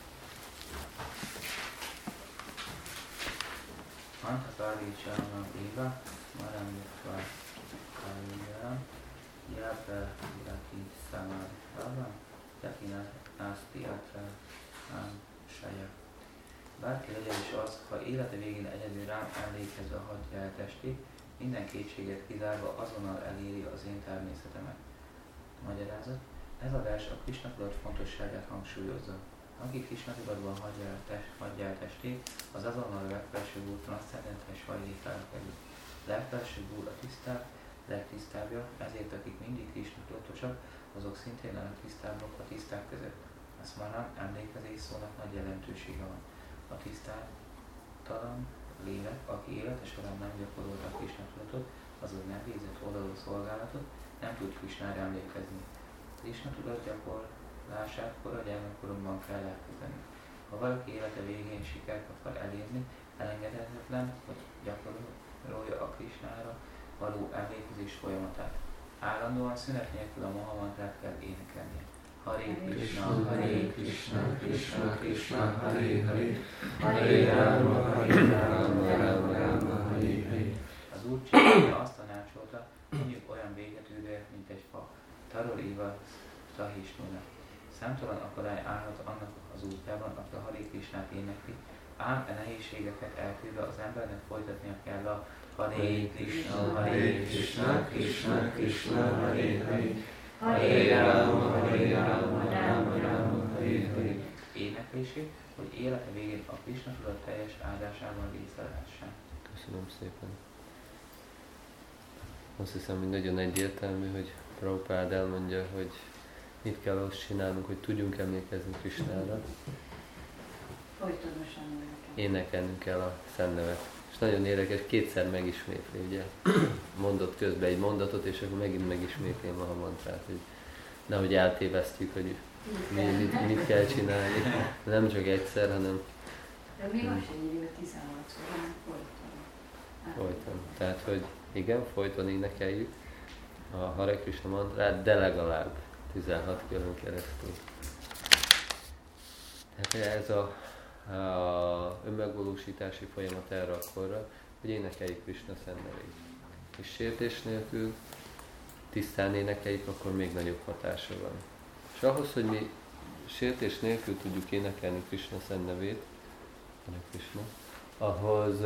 Antakaricsának éva, maramutva kármilyen, jelpe laki számára, tekinek násztiatra saját. Bárki legyen is az, ha élete végén egyedül rám emlékezve hagyja el testét, minden kétséget kizárva azonnal eléri az én természetemet. Magyarázat. Ez a vers a Krisna tudat fontosságát hangsúlyozza. Aki Krisna tudatban hagyja el, test, hagyja el testét, az azonnal a legfelsőbb úton a szentetes hajlékára kerül. Legfelsőbb úr a tisztább, legtisztábbja, ezért akik mindig Krisna tudatosak, azok szintén a legtisztábbak a tiszták között. A szmaran emlékezés szónak nagy jelentősége van. A tisztátalan lélek, aki élete során nem gyakorolta a Krisna tudatot, azaz nem végzett oldaló szolgálatot, nem tud Krisnára emlékezni. Krisna tudat gyakorlását kora gyermekkoromban kell elkezdeni. Ha valaki élete végén sikert akar elérni, elengedhetetlen, hogy gyakorolja a Krisnára való emlékezés folyamatát. Állandóan szünet nélkül a Mahamantrát kell énekelnie. Hare Krishna, Hare Krishna, Krishna Krishna, Hare Hare, Hare Rama, Hare Rama, Rama Rama, Hare Hare. Az Úr csinálja azt tanácsolta, mondjuk olyan béketűrő, mint egy fa. Tarol éva Sahisnuna. Számtalan akadály állhat annak az útjában, aki a Hare Krishnát énekli, ám e nehézségeket eltűrve az embernek folytatnia kell a Hare Krishna, Hare Krishna, Krishna Krishna, Hare Hare, Hare Rama, Hare Rama, Rama Rama, Hare Hare. Éneklését, hogy élete végén a Krishna tudat teljes áldásában részt lehessen. Köszönöm szépen. Azt hiszem, hogy nagyon egyértelmű, hogy Prabhupád elmondja, hogy mit kell azt csinálnunk, hogy tudjunk emlékezni Krisnára. Folytonosan énekelnünk kell a Szent Nevet. És nagyon érdekes, kétszer megismétli, ugye? Mondott közben egy mondatot, és akkor megint megismétli a Mahamantrát, hogy nehogy eltévesztjük, hogy mi, mit, mit kell csinálni. Nem csak egyszer, hanem... De mi most egy tizenhatszor, hanem folyton. Folyton. Tehát, hogy igen, folyton énekeljük a Hare Krishna mantrát, de legalább tizenhat körön keresztül. Tehát ez a, a önmegvalósítási folyamat erre a korra, hogy énekeljük Krishna szent nevét. És sértés nélkül tisztán énekeljük, akkor még nagyobb hatása van. És ahhoz, hogy mi sértés nélkül tudjuk énekelni Krishna szent nevét, Krishna, ahhoz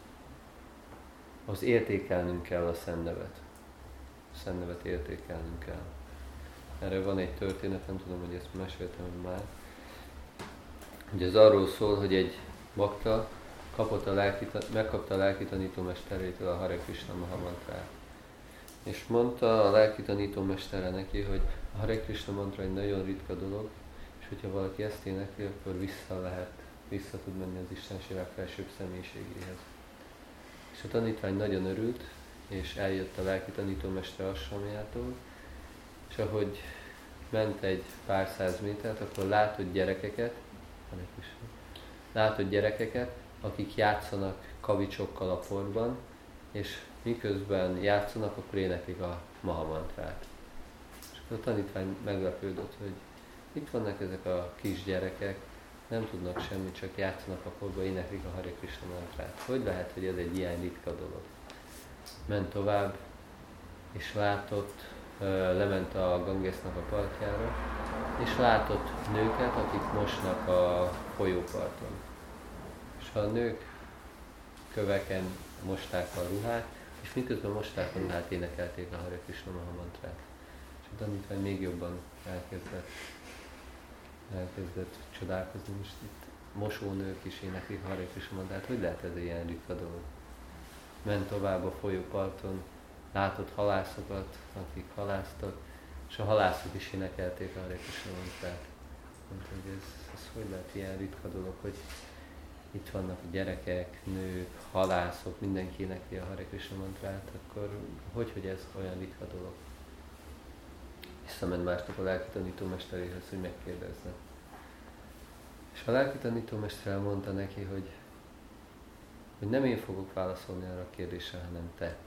az értékelnünk kell a Szent Nevet. A Szent Nevet értékelnünk kell. Erre van egy történet, nem tudom, hogy ezt meséltem már. Ugye az arról szól, hogy egy bakta kapott a lelki, megkapta a lelki tanítómesterétől a Hare Krishna Mahamantrát. És mondta a lelki tanítómestere neki, hogy a Hare Krishna mantra egy nagyon ritka dolog, és hogyha valaki ezt énekli, akkor vissza lehet, vissza tud menni az Istenség legfelsőbb személyiségéhez. És a tanítvány nagyon örült, és eljött a lelki tanítómester asramjától, és ahogy ment egy pár száz métert, akkor látott gyerekeket, látott gyerekeket, akik játszanak kavicsokkal a porban, és miközben játszanak, akkor éneklik a Mahamantrát. És akkor a tanítvány meglepődött, hogy itt vannak ezek a kis gyerekek, nem tudnak semmit, csak játszanak a porba, éneklik a Hare Krishna mantrát. Hogy lehet, hogy ez egy ilyen ritka dolog? Ment tovább, és látott, lement a Gangesnak a partjára, és látott nőket, akik mosnak a folyóparton. És a nők köveken mosták a ruhát, és miközben mosták a ruhát, énekelték a Hare Krishna Mahamantrát. És a tanítvány még jobban elkezdett, elkezdett csodálkozni. Most itt mosónők is éneklik a Hare Krishna mantrát, hogy lehet ez ilyen ritka dolog? Ment tovább a folyóparton, látott halászokat, akik halásztak, és a halászok is énekelték a Hare Krishna mantrát. Mondta, hogy ez, ez hogy lehet ilyen ritka dolog, hogy itt vannak a gyerekek, nők, halászok, mindenki énekli a Hare Krishna mantrát, akkor hogy, hogy ez olyan ritka dolog? Visszament másnap a lelki tanítómesteréhez, hogy megkérdezze. És a lelki tanítómester elmondta neki, hogy, hogy nem én fogok válaszolni arra a kérdésre, hanem te.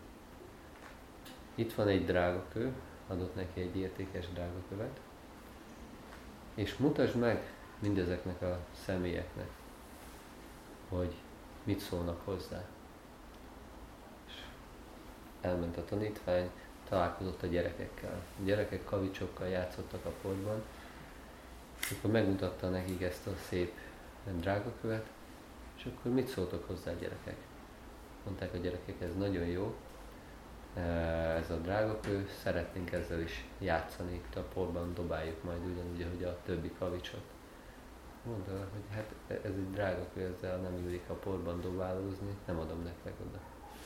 Itt van egy drágakő, adott neki egy értékes drágakövet, és mutasd meg mindezeknek a személyeknek, hogy mit szólnak hozzá. És elment a tanítvány, találkozott a gyerekekkel. A gyerekek kavicsokkal játszottak a portban, és akkor megmutatta nekik ezt a szép drágakövet, és akkor mit szóltak hozzá a gyerekek? Mondták a gyerekek, ez nagyon jó, ez a drágakő, szeretnénk ezzel is játszani, itt a porban dobáljuk majd ugyanúgy, ahogy a többi kavicsot. Mondta, hogy hát ez egy drágakő, ezzel nem illik a porban dobálózni, nem adom nektek oda.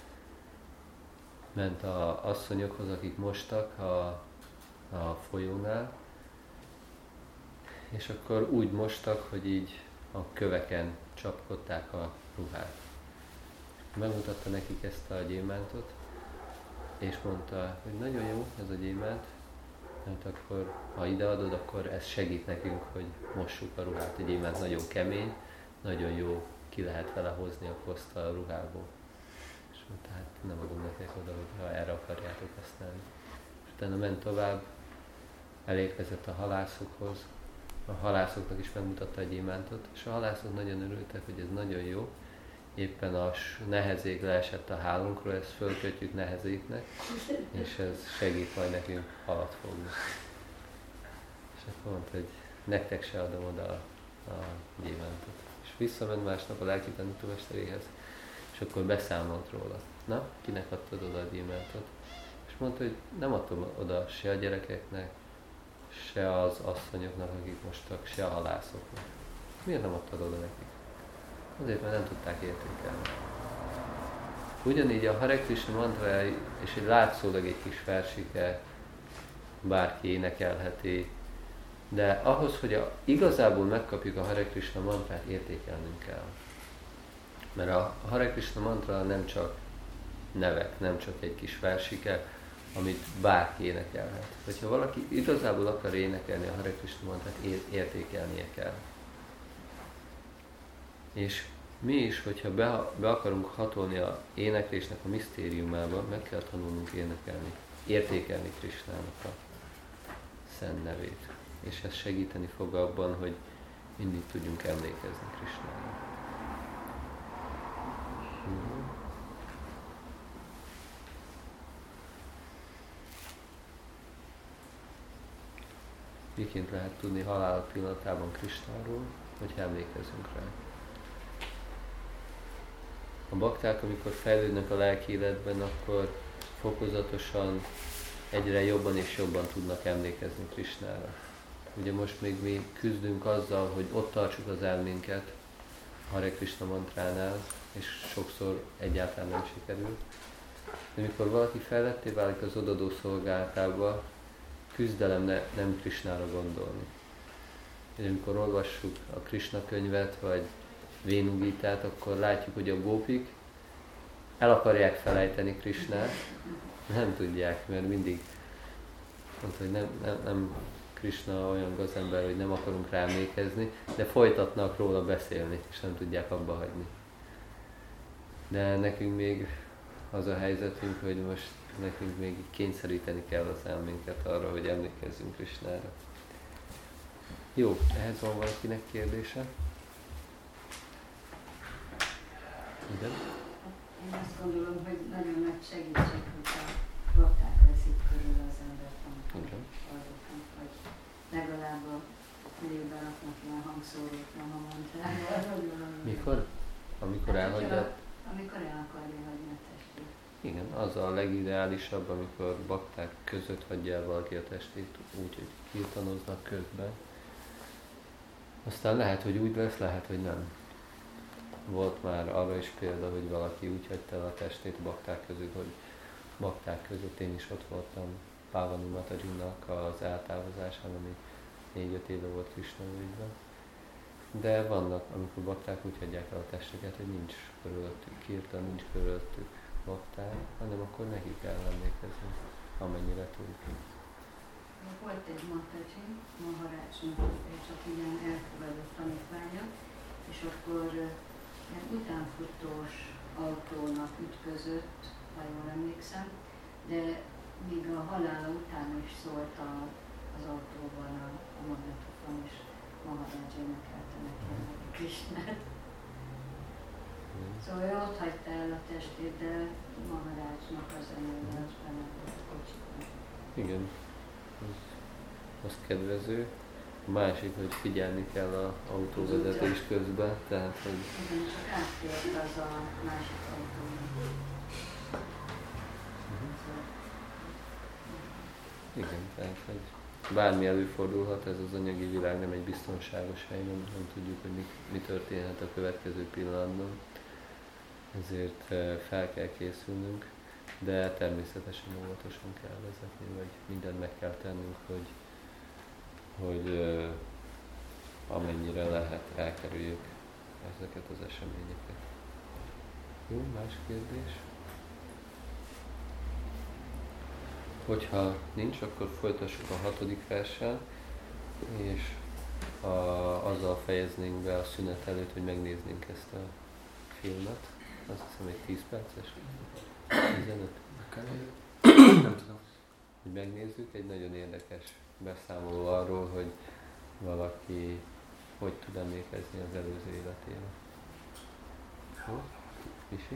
Ment a asszonyokhoz, akik mostak a, a folyónál, és akkor úgy mostak, hogy így a köveken csapkodták a ruhát. Megmutatta nekik ezt a gyémántot, és mondta, hogy nagyon jó ez a gyémánt, mert akkor, ha ideadod, akkor ez segít nekünk, hogy mossuk a ruhát. A gyémánt nagyon kemény, nagyon jó, ki lehet vele hozni a koszt a ruhából. És mondta, hát nem adom nektek oda, hogyha erre akarjátok használni. És utána ment tovább, elérkezett a halászokhoz, a halászoknak is megmutatta a gyémántot, és a halászok nagyon örültek, hogy ez nagyon jó. Éppen a nehezék leesett a hálunkról, ezt fölkötjük nehezéknek, és ez segít majd nekünk halat fogni. És akkor mondta, hogy nektek se adom oda a, a gyémántot. És visszament másnap a lelki tanítómesteréhez, és akkor beszámolt róla. Na, kinek adtad oda a gyémántot? És mondta, hogy nem adtam oda se a gyerekeknek, se az asszonyoknak, akik mostak, se a halászoknak. Miért nem adtad oda nekik? Azért, mert nem tudták értékelni. Ugyanígy a Hare Krishna mantra és egy látszólag egy kis versike, bárki énekelheti, de ahhoz, hogy a, igazából megkapjuk a Hare Krishna mantrát, értékelnünk kell. Mert a Hare Krishna mantra nem csak nevek, nem csak egy kis versike, amit bárki énekelhet. Hogyha valaki igazából akar énekelni a Hare Krishna mantrát, értékelnie kell. És mi is, hogyha be, be akarunk hatolni a éneklésnek a misztériumába, meg kell tanulnunk énekelni, értékelni Krishnának a szent nevét. És ez segíteni fog abban, hogy mindig tudjunk emlékezni Krishnára. Hmm. Miként lehet tudni halál pillanatában Krishnáról, hogy emlékezzünk rá. A bakták, amikor fejlődnek a lelki életben, akkor fokozatosan egyre jobban és jobban tudnak emlékezni Krishnára. Ugye most még mi küzdünk azzal, hogy ott tartsuk az elménket Hare Krishna mantránál, és sokszor egyáltalán nem sikerül. De mikor valaki fejletté válik az odadó szolgálatába, küzdelem ne, nem Krishnára gondolni. És amikor olvassuk a Krishna könyvet, vagy Venu Gitát, akkor látjuk, hogy a gópik el akarják felejteni Krishnát, nem tudják, mert mindig mondta, hogy nem, nem, nem Krishna olyan gazember, hogy nem akarunk rá emlékezni, de folytatnak róla beszélni, és nem tudják abba hagyni. De nekünk még az a helyzetünk, hogy most nekünk még kényszeríteni kell az elménket arra, hogy emlékezzünk Krishnára. Jó, ehhez van valakinek kérdése? Igen? Én azt gondolom, hogy nagyon nagy segítség, hogyha bakták veszik körül az embert, amikor hallottam, hogy legalább a fejében raknak ilyen hangszórót, nem a mantrával. Mikor? Amikor hát, elhagyja? Amikor el akarja hagyni a testét. Igen, az a legideálisabb, amikor bakták között hagyja el valaki a testét, úgy, hogy kirtanoznak közben. Aztán lehet, hogy úgy lesz, lehet, hogy nem. Volt már arra is példa, hogy valaki úgy hagyta el a testét a bakták között, hogy bakták között én is ott voltam Pávani Matajinak az eltávozásán, ami négy-öt éve volt Krishna ügyben. De vannak, amikor bakták úgy hagyják el a testeket, hogy nincs körülöttük kirtan, nincs körülöttük bakták, hanem akkor neki kell emlékezni, amennyire tudjuk. Volt egy Mataji, Maharácsnak, csak ilyen elfogadott tanítványa, és akkor ilyen utánfutós autónak ütközött, ha jól emlékszem, de még a halála után is szólt a, az autóban a, a magnetofon, és Maharács énekelte neki a Krishnát. Mm. Szóval ő ott hagyta el a testét, de Maharácsnak az zenével az benne volt a kocsiban. Igen, az, az kedvező. A másik, hogy figyelni kell az autóvezetés közben, tehát hogy... Igen, csak áttért az a másik autónak. Uh-huh. Szóval, Igen, tehát hogy bármi előfordulhat, ez az anyagi világ nem egy biztonságos hely, nem, nem tudjuk, hogy mi, mi történhet a következő pillanatban. Ezért fel kell készülnünk, de természetesen óvatosan kell vezetni, vagy mindent meg kell tennünk, hogy, hogy uh, amennyire lehet elkerüljük ezeket az eseményeket. Jó, más kérdés? Hogyha nincs, akkor folytassuk a hatodik verssel, és a, azzal fejeznénk be a szünet előtt, hogy megnéznénk ezt a filmet. Azt hiszem egy tíz perces, tizenöt. Nem tudom. Hogy megnézzük, egy nagyon érdekes beszámoló arról, hogy valaki hogy tud emlékezni az előző életére. Jó? Misi?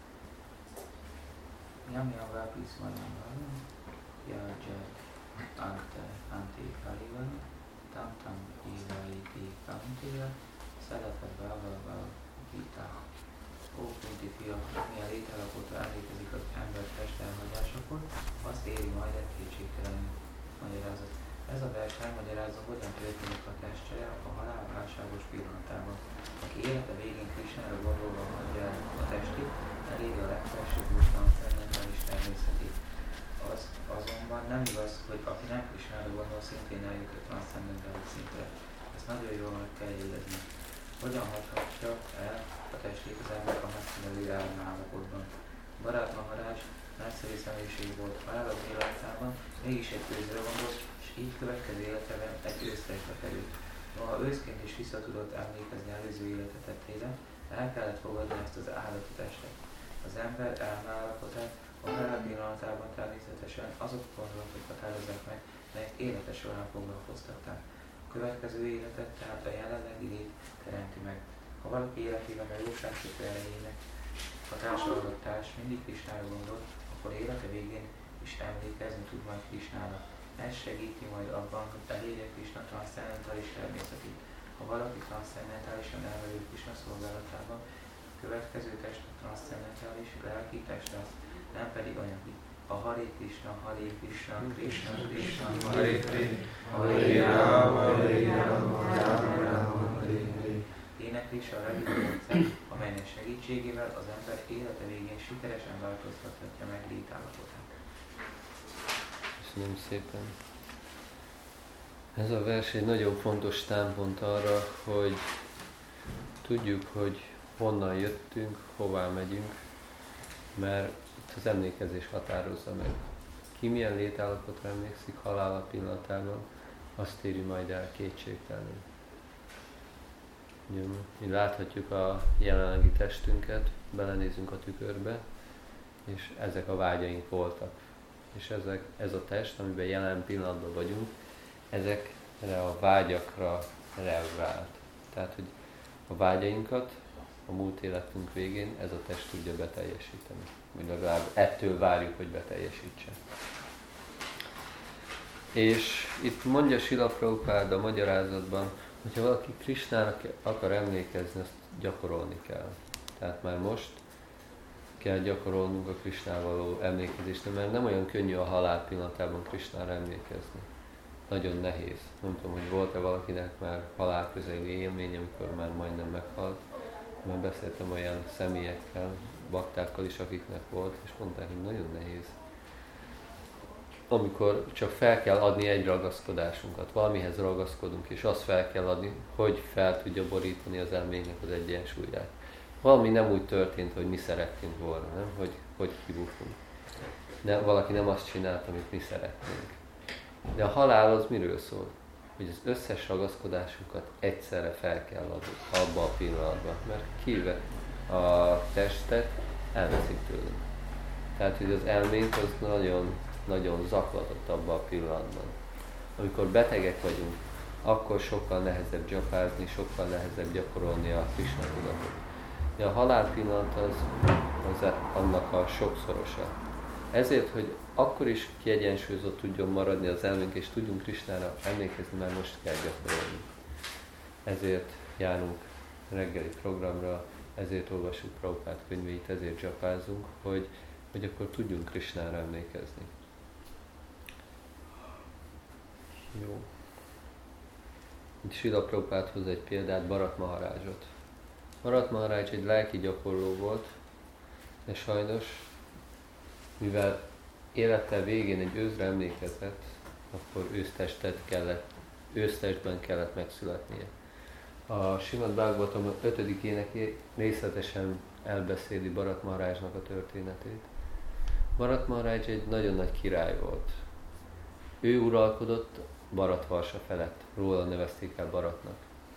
Yam yam vapi smaranam, yaja ante ante kalivan, tam tam ivaiti kamteya, szeretet bával vita. Ó, Kunti fia, milyen létállapota emlékezik az ember test elhagyásakor, azt éri majd egy kétségtelenül. Magyarázat. Ez a vers elmagyarázza, hogyan történik a testcsere a halál válságos pillanatában. Aki élete végén Krishnára gondolva hagyja el a testét, eléri a legfelsőbb úton fennállás természetét. Az azonban nem igaz, hogy aki nem Krishnára gondol, szintén eljut a transzcendentális szintre. Ezt nagyon jól meg kell jegyezni. Hogyan hagyhatja el a testét az ember a megfelelő állapotban? Barát Maharaj nagyszerű személyiség volt, halál az életában, mégis egy őszre gondolt, és így következő életeben egy őszre került. Noha őszként is vissza tudott emlékezni előző élete tettére, el kellett fogadni ezt az állati testet. Az ember elmeállapotát a halál pillanatában természetesen azok a gondolatok határozzák meg, melyek élete során foglalkoztatták. A következő életet, tehát a jelenlegit teremti meg. Ha valaki életében a jóságkötő erejének hatása adott társ mindig Krishnára gondol, akkor élete végén is emlékezni tud majd Krishnára. Ez segíti majd abban, hogy elérje Krishna transzcendentális természetét. Ha valaki transzcendentálisan elmerül Krishna szolgálatában, a következő test a transzcendentális lelki test lesz, nem pedig anyagi. A Hare Krishna, Hare Krishna, Krishna Krishna, Hare Hare, Hare Rama, Hare Rama, Rama Rama, Hare Hare. Éneklés a legjobb módszer, amelynek segítségével az ember élete végén sikeresen változtathatja meg létállapotát. Köszönöm szépen. Ez a vers egy nagyon fontos támpont arra, hogy tudjuk, hogy honnan jöttünk, hová megyünk, mert az emlékezés határozza meg. Ki milyen létállapotra emlékszik halála pillanatában, azt éri majd el kétségtelenül. Mi láthatjuk a jelenlegi testünket, belenézünk a tükörbe, és ezek a vágyaink voltak. És ezek, ez a test, amiben jelen pillanatban vagyunk, ezekre a vágyakra reagált. Tehát, hogy a vágyainkat a múlt életünk végén ez a test tudja beteljesíteni. Vagy legalább ettől várjuk, hogy beteljesítse. És itt mondja Srila Prabhupáda a magyarázatban, hogyha valaki Krishnára akar emlékezni, azt gyakorolni kell. Tehát már most kell gyakorolnunk a Krishnával való emlékezést, mert nem olyan könnyű a halál pillanatában Krishnára emlékezni. nagyon nehéz. Nem tudom, hogy volt-e valakinek már halálközeli élmény, amikor már majdnem meghalt. Már beszéltem olyan személyekkel, baktákkal is, akiknek volt, és mondták, hogy nagyon nehéz. Amikor csak fel kell adni egy ragaszkodásunkat, valamihez ragaszkodunk, és azt fel kell adni, hogy fel tudja borítani az elménknek az egyensúlyát. Valami nem úgy történt, hogy mi szerettünk volna, nem? Hogy, hogy kibukunk. Ne, valaki nem azt csinált, amit mi szeretnénk. De a halál az miről szól? Hogy az összes ragaszkodásunkat egyszerre fel kell adni abba a pillanatban, mert kive a testet elveszik tőlünk. Tehát, hogy az elménk az nagyon, nagyon zaklatott abba a pillanatban. Amikor betegek vagyunk, akkor sokkal nehezebb dzsapázni, sokkal nehezebb gyakorolni a Krisna tudatot. De a halál pillanat az, az annak a sokszorosa. Ezért, hogy akkor is kiegyensúlyozott tudjon maradni az elménk, és tudjunk Krisnára emlékezni, már most kell gyakorolni. Ezért járunk reggeli programra, ezért olvassuk Prabhupád könyveit, ezért dzsapázunk, hogy, hogy akkor tudjunk Krisnára emlékezni. Jó. Itt Srila Prabhupád hoz egy példát, Bharat Maharajot. Bharat Maharaj egy lelki gyakorló volt, de sajnos, mivel élete végén egy őzre emlékezett, akkor ősztestet kellett, ősztestben kellett megszületnie. A Srimad Bhagavatam ötödik éneké részletesen elbeszéli Bharat Maharajnak a történetét. Bharat Maharaj egy nagyon nagy király volt. Ő uralkodott Bharatvarsa felett, róla nevezték el Bharatnak.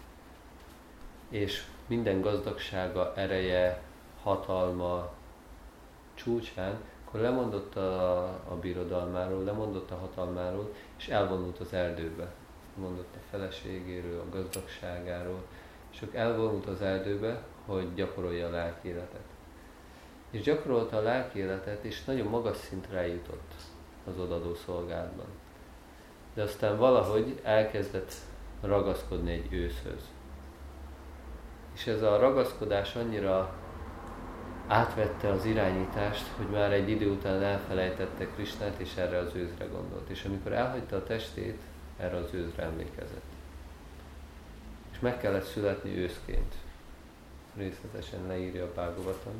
És minden gazdagsága, ereje, hatalma csúcsán, akkor lemondott a, a birodalmáról, lemondott a hatalmáról, és elvonult az erdőbe. Mondott a feleségéről, a gazdagságáról, és ők elvonult az erdőbe, hogy gyakorolja a lelkéletet. És gyakorolta a lelkéletet, és nagyon magas szintre eljutott az odadó szolgálatban. De aztán valahogy elkezdett ragaszkodni egy őszhöz. És ez a ragaszkodás annyira átvette az irányítást, hogy már egy idő után elfelejtette Krisnát, és erre az őzre gondolt. És amikor elhagyta a testét, erre az őzre emlékezett. És meg kellett születni őszként. Részletesen leírja a Bhagavatam.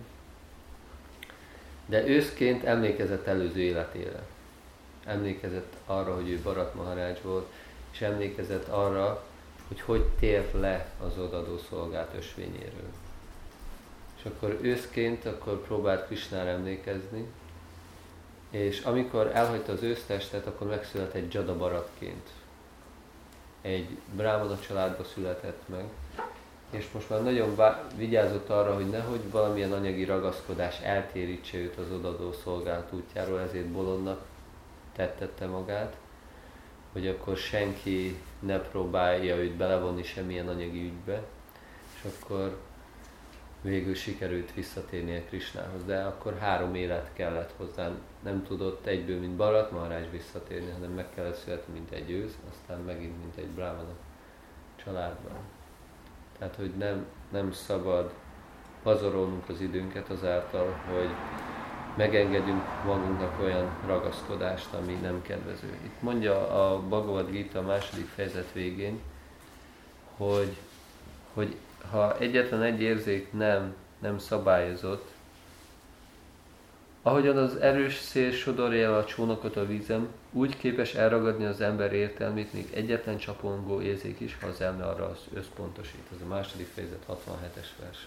De őszként emlékezett előző életére. Emlékezett arra, hogy ő Bharat Maharaj volt, és emlékezett arra, hogy hogy tért le az odadó szolgált ösvényéről. És akkor őszként akkor próbált Krisnára emlékezni, és amikor elhagyta az ősztestet, akkor megszületett Jada Bharatként. Egy brahmana családba született meg, és most már nagyon vigyázott arra, hogy nehogy valamilyen anyagi ragaszkodás eltérítse őt az odadó szolgált útjáról, ezért bolondnak tettette magát, hogy akkor senki ne próbálja őt belevonni semmilyen anyagi ügybe, és akkor végül sikerült visszatérnie Krisnához, de akkor három élet kellett hozzá. Nem tudott egyből, mint Bharat Maharaj visszatérni, hanem meg kellett születni, mint egy ősz, aztán megint, mint egy brahmana családban. Tehát, hogy nem, nem szabad pazarolnunk az időnket azáltal, hogy megengedünk magunknak olyan ragaszkodást, ami nem kedvező. Itt mondja a Bhagavad Gita a második fejezet végén, hogy, hogy ha egyetlen egy érzék nem, nem szabályozott, ahogyan az erős szél sodorja el a csónakot a vízem, úgy képes elragadni az ember értelmét, még egyetlen csapongó érzék is, ha az elme arra az összpontosít. Ez a második fejezet hatvanhetes verse.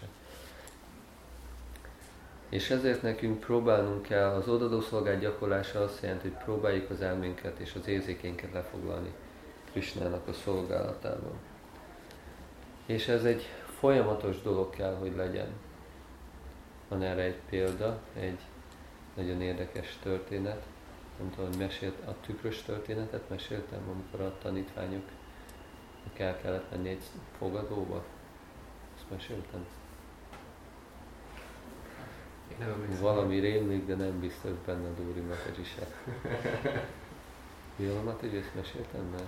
És ezért nekünk próbálnunk kell, az odadó szolgált gyakorlása azt jelenti, hogy próbáljuk az elménket és az érzékénket lefoglalni Krisnának a szolgálatában. És ez egy folyamatos dolog kell, hogy legyen. Van erre egy példa, egy nagyon érdekes történet. Nem tudom, hogy mesélt, a tükrös történetet meséltem, amikor a tanítványok el kellett menni egy fogadóba. Ezt meséltem. Valami rémlik, de nem biztos benne Dóri Mataji se. Jól Mataji, ezt meséltem már?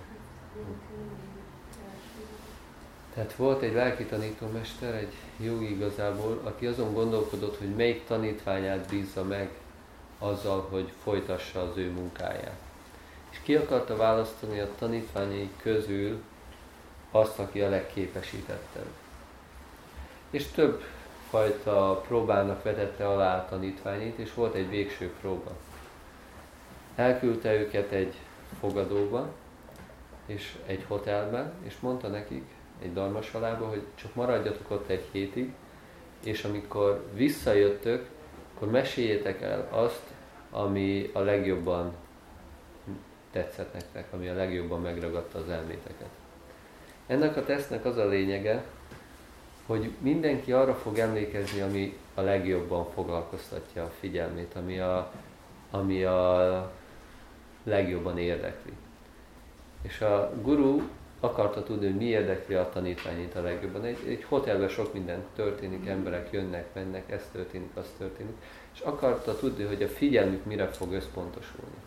Tehát volt egy lelki tanítómester, egy jogi igazából, aki azon gondolkodott, hogy melyik tanítványát bízza meg azzal, hogy folytassa az ő munkáját. És ki akarta választani a tanítványai közül azt, aki a legképesítettebb. És több fajta próbának vetette alá a tanítványait, és volt egy végső próba. Elküldte őket egy fogadóba, és egy hotelben, és mondta nekik, egy darmasalába, hogy csak maradjatok ott egy hétig, és amikor visszajöttök, akkor meséljétek el azt, ami a legjobban tetszett nektek, ami a legjobban megragadta az elméteket. Ennek a tesztnek az a lényege, hogy mindenki arra fog emlékezni, ami a legjobban foglalkoztatja a figyelmét, ami a, ami a legjobban érdekli. És a guru akarta tudni, hogy mi érdekli a tanítványait a legjobban. Egy, egy hotelben sok minden történik, emberek jönnek, mennek, ez történik, az történik. És akarta tudni, hogy a figyelmük mire fog összpontosulni.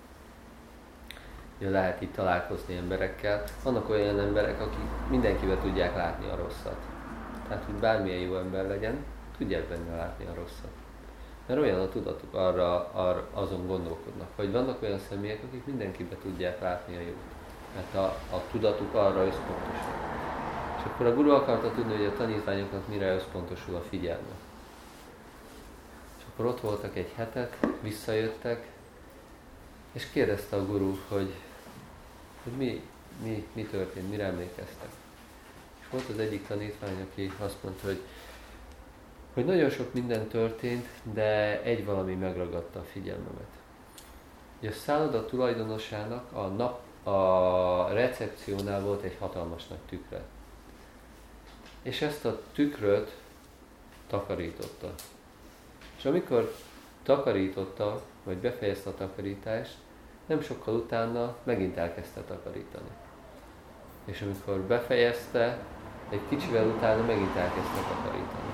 Ugye lehet itt találkozni emberekkel. Vannak olyan emberek, akik mindenkivel tudják látni a rosszat. Tehát, hogy bármilyen jó ember legyen, tudják benne látni a rosszat. Mert olyan a tudatuk, arra, arra azon gondolkodnak. Vagy vannak olyan személyek, akik mindenkiben tudják látni a jót. Mert a, a tudatuk arra összpontosul. És akkor a guru akarta tudni, hogy a tanítványoknak mire összpontosul a figyelme. És akkor ott voltak egy hetet, visszajöttek, és kérdezte a guru, hogy, hogy mi, mi, mi történt, mire emlékeztek. És volt az egyik tanítvány, aki azt mondta, hogy, hogy nagyon sok minden történt, de egy valami megragadta a figyelmemet. Ugye a szálloda tulajdonosának a nap a recepciónál volt egy hatalmas nagy tükre. És ezt a tükröt takarította. És amikor takarította, vagy befejezte a takarítást, nem sokkal utána megint elkezdte takarítani. És amikor befejezte, egy kicsivel utána megint elkezdte takarítani.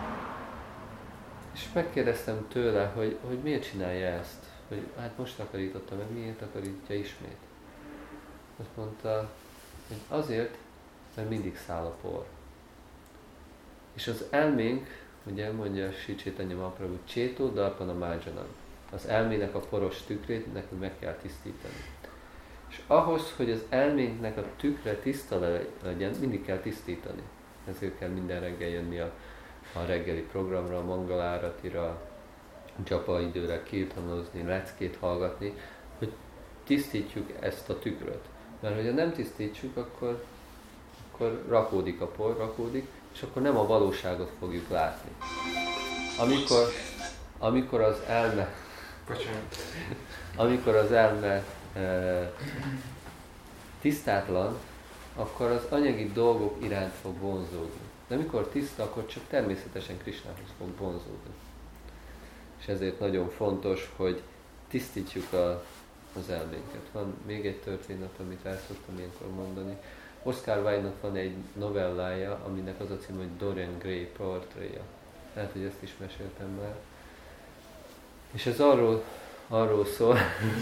És megkérdeztem tőle, hogy, hogy miért csinálja ezt. Hogy hát most takarította meg, miért takarítja ismét. Azt mondta, hogy azért, mert mindig száll a por. És az elménk, ugye mondja Sri Chaitanya Mahaprabhu, Csétó Darpana Májanam. Az elmének a poros tükrét nekünk meg kell tisztítani. És ahhoz, hogy az elménknek a tükre tiszta legyen, mindig kell tisztítani. Ezért kell minden reggel jönni a, a reggeli programra, a mangaláratira, japa időre, kirtanozni, leckét hallgatni, hogy tisztítjuk ezt a tükröt. Mert hogyha nem tisztítjuk, akkor, akkor rakódik a por, rakódik, és akkor nem a valóságot fogjuk látni. Amikor, amikor az elme, amikor az elme e, tisztátlan, akkor az anyagi dolgok iránt fog vonzódni. De amikor tiszta, akkor csak természetesen Krisnához fog vonzódni. És ezért nagyon fontos, hogy tisztítjuk a az elménket. Van még egy történet, amit el szoktam ilyenkor mondani. Oscar Wilde-nak van egy novellája, aminek az a cím, hogy Dorian Gray portréja. Lehet, hogy ezt is meséltem már. És ez arról, arról szól,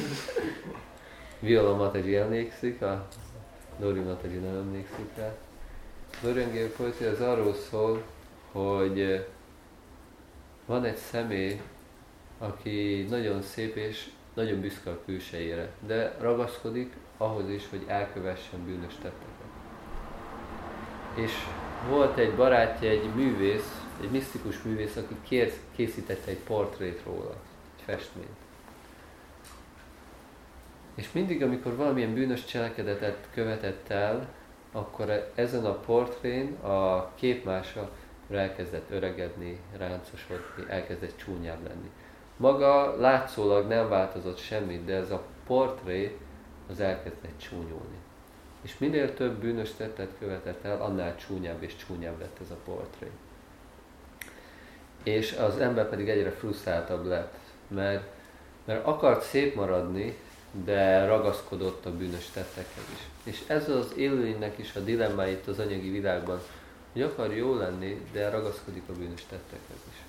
Viola Mataji emlékszik, a Dori Mataji nem emlékszik rá. Dorian Gray portréja az arról szól, hogy van egy személy, aki nagyon szép és nagyon büszke a külsejére, de ragaszkodik ahhoz is, hogy elkövessen bűnös tetteket. És volt egy barátja, egy művész, egy misztikus művész, aki kér, készítette egy portrét róla, egy festményt. És mindig, amikor valamilyen bűnös cselekedetet követett el, akkor ezen a portrén a képmása elkezdett öregedni, ráncosodni, elkezdett csúnyább lenni. Maga látszólag nem változott semmit, de ez a portré az elkezdett csúnyulni. És minél több bűnös tettet követett el, annál csúnyább és csúnyább lett ez a portré. És az ember pedig egyre frusztráltabb lett, mert, mert akart szép maradni, de ragaszkodott a bűnös tettekhez is. És ez az élőlénynek is a dilemmái itt az anyagi világban, hogy akar jó lenni, de ragaszkodik a bűnös tettekhez is.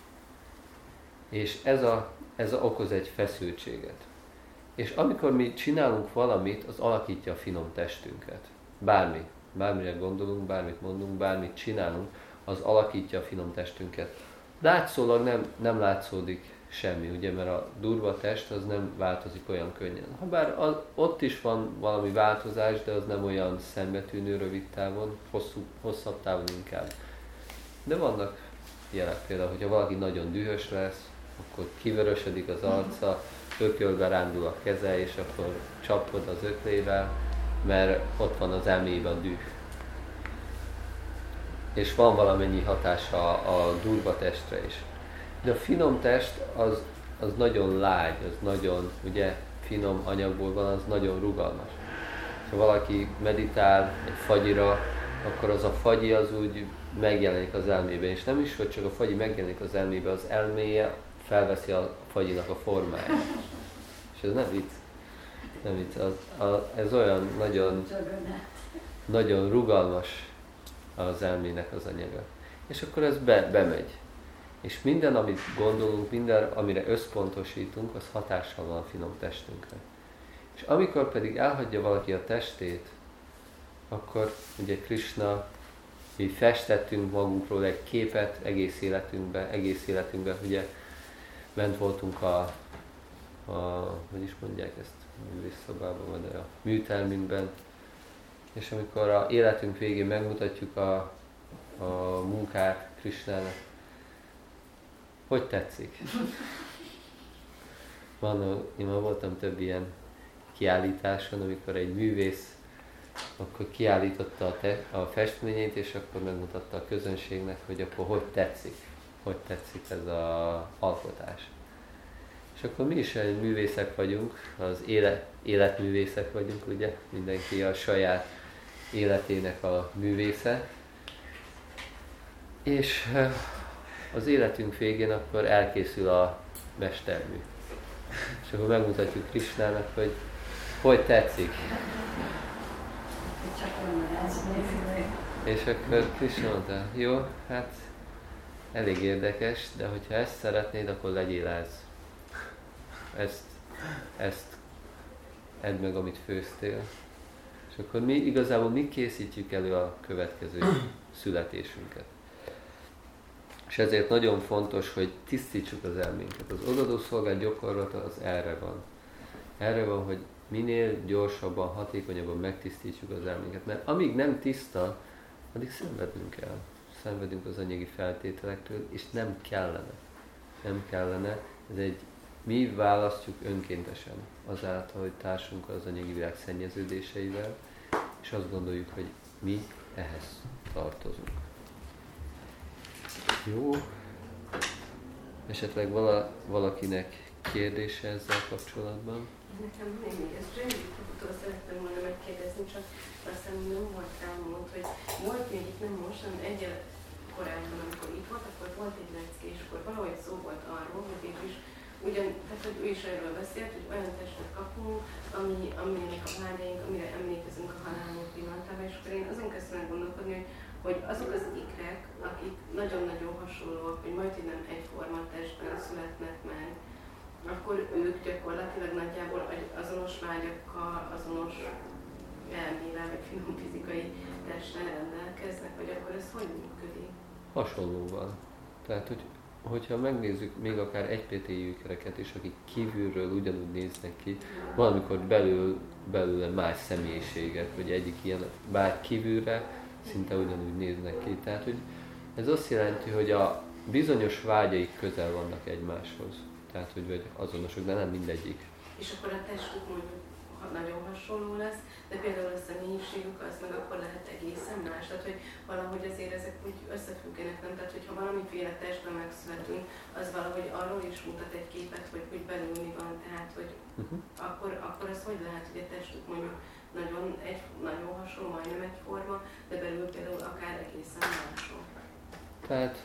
És ez, a, ez a okoz egy feszültséget. És amikor mi csinálunk valamit, az alakítja a finom testünket. Bármi, bármire gondolunk, bármit mondunk, bármit csinálunk, az alakítja a finom testünket. Látszólag nem, nem látszódik semmi, ugye, mert a durva test az nem változik olyan könnyen. Habár az, ott is van valami változás, de az nem olyan szembetűnő rövid távon, hosszú, hosszabb távon inkább. De vannak jelek, például, hogyha valaki nagyon dühös lesz, akkor kivörösödik az arca, ökölbe rándul a keze, és akkor csapod az öklével, mert ott van az elméjében a düh. És van valamennyi hatása a, a durva testre is. De a finom test az, az nagyon lágy, az nagyon, ugye, finom anyagból van, az nagyon rugalmas. Ha valaki meditál egy fagyira, akkor az a fagyi az úgy megjelenik az elmében, és nem is, hogy csak a fagyi megjelenik az elmében, az elméje felveszi a fagyinak a formáját. És ez nem vicc. Nem vicc. Az, a, ez olyan nagyon, nagyon rugalmas az elmének az anyaga. És akkor ez be, bemegy. És minden, amit gondolunk, minden, amire összpontosítunk, az hatással van a finom testünkre. És amikor pedig elhagyja valaki a testét, akkor ugye Krishna, mi festettünk magunkról egy képet egész életünkben, egész életünkben, ugye bent voltunk a, a hogy is mondják ezt, művészszobában, vagy a műtermünkben, és amikor a életünk végén megmutatjuk a, a munkát Krishnának, hogy tetszik? Van, én már voltam több ilyen kiállításon, amikor egy művész akkor kiállította a, te, a festményét, és akkor megmutatta a közönségnek, hogy akkor hogy tetszik, hogy tetszik ez az alkotás. És akkor mi is egy művészek vagyunk, az élet, életművészek vagyunk, ugye? Mindenki a saját életének a művésze. És az életünk végén akkor elkészül a mestermű. És akkor megmutatjuk Krishnának, hogy hogy tetszik. És akkor Krishna mondta, jó, hát elég érdekes, de hogyha ezt szeretnéd, akkor legyél ez. Ezt, ezt edd meg, amit főztél. És akkor mi igazából mi készítjük elő a következő születésünket. És ezért nagyon fontos, hogy tisztítsuk az elménket. Az odadó szolgálat gyakorlata az erre van. Erre van, hogy minél gyorsabban, hatékonyabban megtisztítsuk az elménket. Mert amíg nem tiszta, addig szenvedünk el. Szenvedünk az anyagi feltételektől, és nem kellene. Nem kellene. Ez egy, mi választjuk önkéntesen azáltal, hogy társunk az anyagi világ szennyeződéseivel, és azt gondoljuk, hogy mi ehhez tartozunk. Jó. Esetleg vala, valakinek kérdése ezzel kapcsolatban? Nekem még ezt Zsengikutól szerettem volna megkérdezni, csak aztán nem volt rámult, hogy volt még itt nem most, hanem egyel korábban, amikor itt volt, akkor volt egy lecke, és akkor valahogy szó volt arról, hogy én is ugyan, tehát hogy ő is erről beszélt, hogy olyan testet kapunk, ami, aminek a vágyaink, amire emlékezünk a halálunk pillanatában, és akkor én azon kezdtem el gondolkodni, hogy, hogy azok az ikrek, akik nagyon-nagyon hasonlóak, hogy majdnem nem egyforma testben születnek meg, akkor ők gyakorlatilag nagyjából azonos vágyakkal, azonos elmével, vagy finom fizikai testen rendelkeznek, vagy akkor ez hogy működik? Hasonlóval. Tehát, hogy, hogyha megnézzük még akár egy pé té ikereket is, akik kívülről ugyanúgy néznek ki, valamikor belül, belőle más személyiségek, vagy egyik ilyen, bár kívülre szinte ugyanúgy néznek ki. Tehát, hogy ez azt jelenti, hogy a bizonyos vágyaik közel vannak egymáshoz. Tehát, hogy vagy azonosok, de nem mindegyik. És akkor a testük mondjuk nagyon hasonló lesz, de például a személyiségük az meg akkor lehet egészen más. Tehát, hogy valahogy azért ezek úgy összefüggenek, nem? Tehát, hogyha valamiféle testben megszületünk, az valahogy arról is mutat egy képet, hogy, hogy belül mi van. Tehát, hogy uh-huh. akkor, akkor az hogy lehet, hogy a testük mondjuk nagyon, egy, nagyon hasonló, majdnem egyforma, de belül például akár egészen mások. Tehát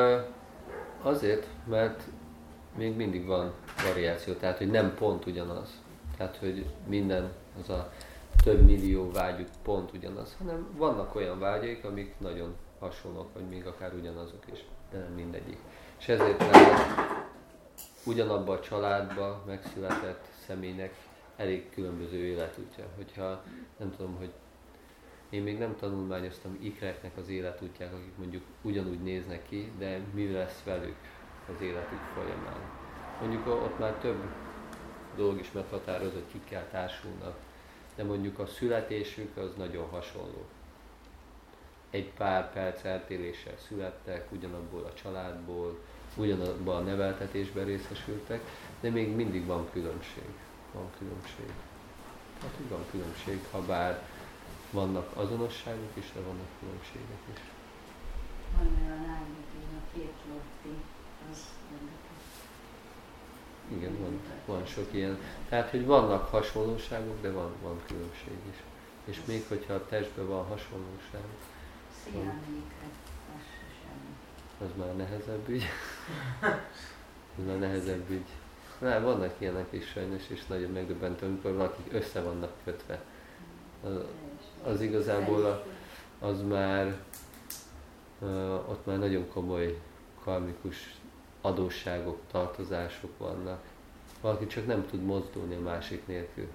azért, mert még mindig van variáció, tehát hogy nem pont ugyanaz. Tehát, hogy minden, az a több millió vágyuk pont ugyanaz, hanem vannak olyan vágyaik, amik nagyon hasonlók, vagy még akár ugyanazok is, de nem mindegyik. És ezért lehet ugyanabban a családban megszületett személynek elég különböző életútja. Hogyha nem tudom, hogy én még nem tanulmányoztam ikreknek az életútját, akik mondjuk ugyanúgy néznek ki, de mi lesz velük az életük folyamán. Mondjuk ott már több dolog is meghatározott, kikkel társulnak, de mondjuk a születésük az nagyon hasonló. Egy pár perc eltéréssel születtek, ugyanabból a családból, ugyanabban a neveltetésben részesültek, de még mindig van különbség. Van különbség. Hát, hogy van különbség, ha bár vannak azonosságok is, de vannak különbségek is. Van olyan állítén, a két lopti, az érdekes. Igen, van, van sok ilyen. Tehát, hogy vannak hasonlóságok, de van, van különbség is. És még hogyha a testben van hasonlóság, Sziámékre, az se semmi. az már nehezebb ügy. Az már nehezebb ügy. Na, vannak ilyenek is sajnos, és nagyon megdöbbentő, amikor valakik össze vannak kötve. Az, az igazából a, az már, uh, ott már nagyon komoly karmikus adósságok, tartozások vannak. Valaki csak nem tud mozdulni a másik nélkül.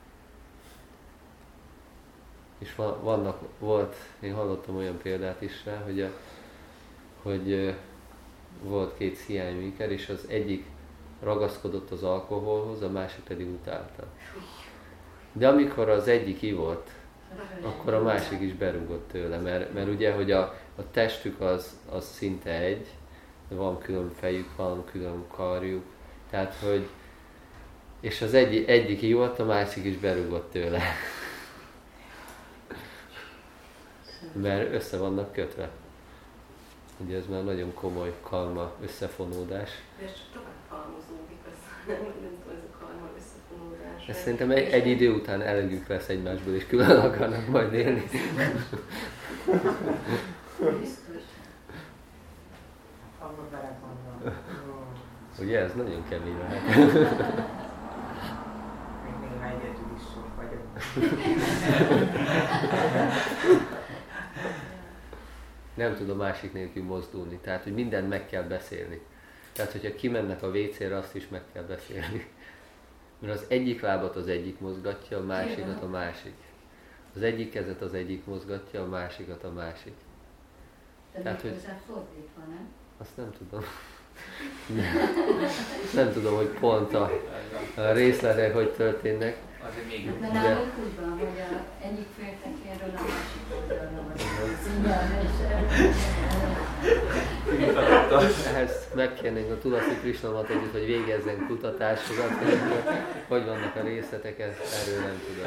És vannak, volt, én hallottam olyan példát is rá, hogy, a, hogy uh, volt két sziámíker, és az egyik ragaszkodott az alkoholhoz, a másik pedig utálta. De amikor az egyik ivott, akkor a másik is berúgott tőle, mert, mert ugye, hogy a, a testük az, az szinte egy, van külön fejük, van külön karjuk, tehát, hogy és az egy, egyik ivott, a másik is berúgott tőle. Mert össze vannak kötve. Ugye ez már nagyon komoly karma összefonódás. De ez csak tovább halmozódik, nem, nem tudom, ez a karma összefonódás. Ez szerintem egy, egy idő után elegük lesz egymásból, és külön akarnak majd élni. Biztos. Abba belegondolom. Ugye ez nagyon kemény lehet. Még néha egyedül is sok vagyok. Nem tud a másik nélkül mozdulni, tehát hogy mindent meg kell beszélni. Tehát, hogyha kimennek a vécére, azt is meg kell beszélni. Mert az egyik lábat az egyik mozgatja, a másikat a másik. Az egyik kezet az egyik mozgatja, a másikat a másik. De Tehát, még hogy- hozzá fordítva, nem? Azt nem tudom. Nem, nem tudom, hogy pont a, a részletek hogy történnek. Azért még Hát, jobb. mert De- nálunk úgy van, hogy a egyik féltekérről a másik oldalra van. Szignálmester. Ehhez megkérnénk a Tulasi Krishna Mataji, hogy végezzen kutatásokat, hogy hogy vannak a részletek, ezt erről nem tudom.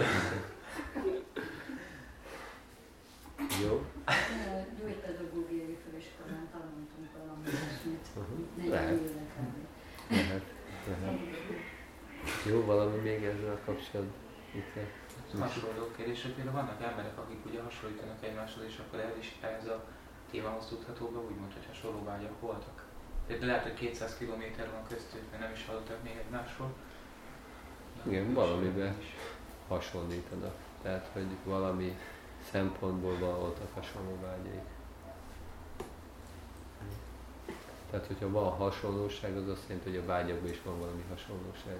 Jó? Gyógypedagógiai főiskolán tanultunk valami ilyesmit. Uh-huh. Lehet. negyven éve kb. Lehet. Lehet. Jó, valami még ezzel kapcsolatban? Itt Hasonló kérdések, például vannak emberek, akik ugye hasonlítanak egymáshoz, és akkor ez is ez a témához tudható be, úgymond, hogy hasonló vágyak voltak. De lehet, hogy kétszáz kilométer van köztük, mert nem is hallottak még egymásról. Igen, valamiben hasonlítanak. Tehát, hogy valami szempontból voltak hasonló vágyaik. Tehát, hogyha van hasonlóság, az azt jelenti, hogy a vágyakban is van valami hasonlóság.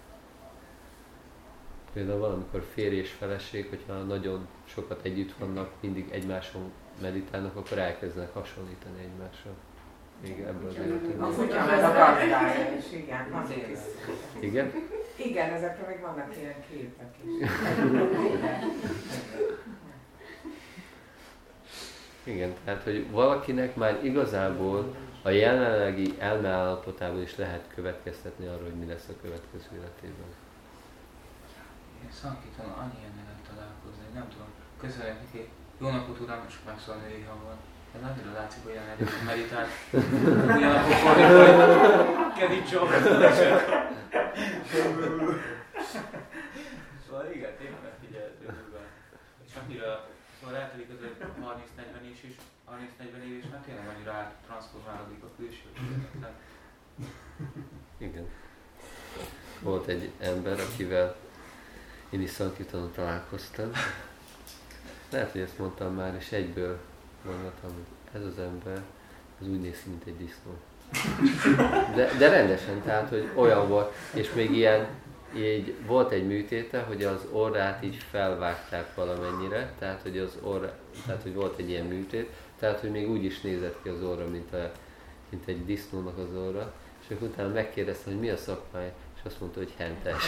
Például valamikor férj és feleség, hogyha nagyon sokat együtt vannak, mindig egymáson meditálnak, akkor elkezdenek hasonlítani egymással. Még ebből az A életünkben. kutya meg a gazdája is, igen. Azok is. Igen? Igen, ezekre még vannak ilyen képek is. Igen, tehát, hogy valakinek már igazából a jelenlegi elmeállapotában is lehet következtetni arra, hogy mi lesz a következő életében. Én szankítom, annyi ilyennel találkozni, nem tudom, köszönjük neki, jó napot uram, és megszólni néha hangon. Ez annyira látszik, hogy jelenleg meditált. Ugyanakkor fordítva, kedítsok. Szóval igen, tényleg megfigyelhető. És annyira, szóval eltelik az egy harminc-negyven év is, harminc-negyven év és már tényleg annyira átranszformálódik a külső életet. Igen. Volt egy ember, akivel én is Szankirtanon találkoztam. Lehet, hogy ezt mondtam már, és egyből mondhatom, hogy ez az ember, az úgy néz ki, mint egy disznó. De, de rendesen, tehát, hogy olyan volt, és még ilyen, így volt egy műtéte, hogy az orrát így felvágták valamennyire, tehát, hogy az orra, tehát, hogy volt egy ilyen műtét, tehát, hogy még úgy is nézett ki az orra, mint, a, mint egy disznónak az orra, És akkor utána megkérdeztem, hogy mi a szakmája, és azt mondta, hogy hentes.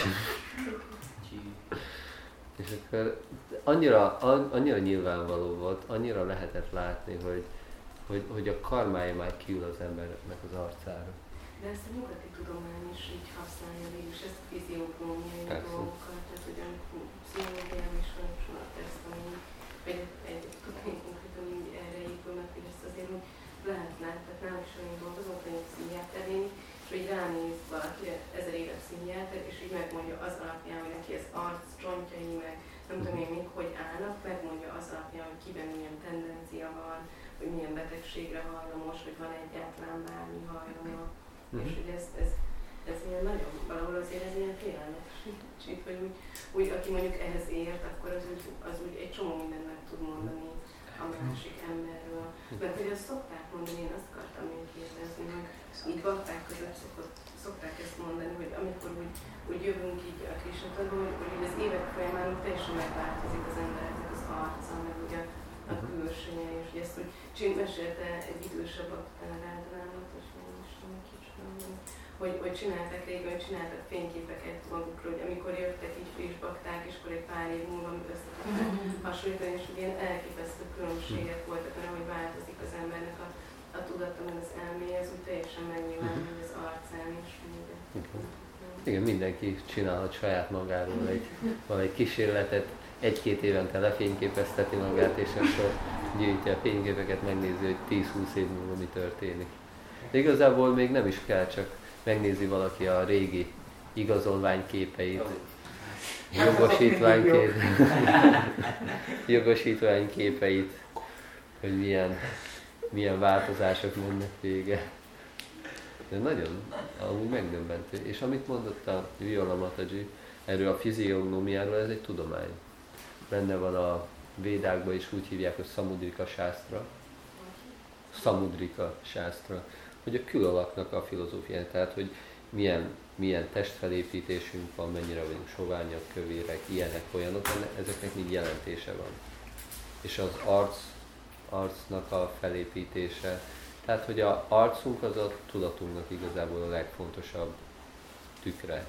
És akkor annyira, annyira nyilvánvaló volt, annyira lehetett látni, hogy, hogy, hogy a karmája már kiül az embernek az arcára. De ezt a nyugati tudomány is így használja végül, ezt a fiziogómiai dolgokat, tehát hogy a pszichológiában is van soha teszt, ami egy, egy tudomány konkrétan így erre épül, mert hogy ezt azért úgy lehet látni, tehát nálam is olyan dolgozom, hogy egy pszichiáterén, és hogy ránéz valaki ezer éves pszichiáter, és így megmondja az alapján, hogy neki az arc, csontjai, meg nem tudom én még hogy állnak, megmondja az alapján, hogy kiben milyen tendencia van, hogy milyen betegségre hajlamos, hogy van egyáltalán bármi hajlama. Mm-hmm. És hogy ez, ez, ez ilyen nagyon, valahol azért ez ilyen félelmetes, hogy úgy, úgy, aki mondjuk ehhez ért, akkor az úgy, az úgy egy csomó mindent meg tud mondani a másik emberről. Mert hogy azt szokták mondani, én azt akartam még kérdezni, hogy így bakták között szokott, szokták ezt mondani, hogy amikor úgy, úgy jövünk így a Krisna-tanban, hogy, hogy az évek folyamán úgy teljesen megváltozik az embereknek az arca, meg ugye a külsője, és hogy ezt úgy csin- mesélte egy idősebb akután általános, és nem is tudom, kicsit hogy, hogy csináltak régen, csináltak fényképeket magukról, hogy amikor jöttek így friss bakták, és akkor egy pár év múlva össze tudták hasonlítani, és hogy ilyen elképesztő különbségek voltak, mert ahogy változik az embernek a, a tudata, meg az elméje, ez úgy teljesen megnyilvánul, hogy az arcán is minden. Igen, mindenki csinálhat saját magáról egy, valami kísérletet, egy-két évente lefényképezteti magát, és akkor gyűjti a fényképeket, megnézi, hogy tíz-húsz év múlva mi történik. De igazából még nem is kell, csak megnézi valaki a régi igazolványképeit, jogosítványképeit, jogosítványképeit, hogy milyen, milyen változások mennek vége. De nagyon, amúgy megdöbbentő. És amit mondott a Viola Mataji, erről a fiziognomiáról, ez egy tudomány. Benne van a Védákban is, úgy hívják, hogy Samudrika sásztra. Samudrika sásztra. Hogy a külalaknak a filozófiája, tehát hogy milyen, milyen testfelépítésünk van, mennyire vagyunk soványak, kövérek, ilyenek, olyanok, ezeknek mind jelentése van. És az arc, arcnak a felépítése, tehát hogy az arcunk az a tudatunknak igazából a legfontosabb tükre.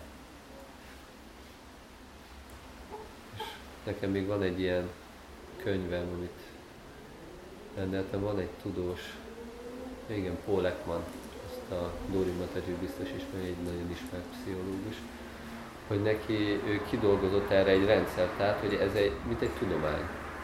És nekem még van egy ilyen könyvem, amit rendeltem, van egy tudós, igen, Paul Ekman, azt a Dori Mataji biztos ismeri, egy nagyon ismert pszichológus, hogy neki, ő kidolgozott erre egy rendszert, tehát hogy ez egy, mint egy tudomány.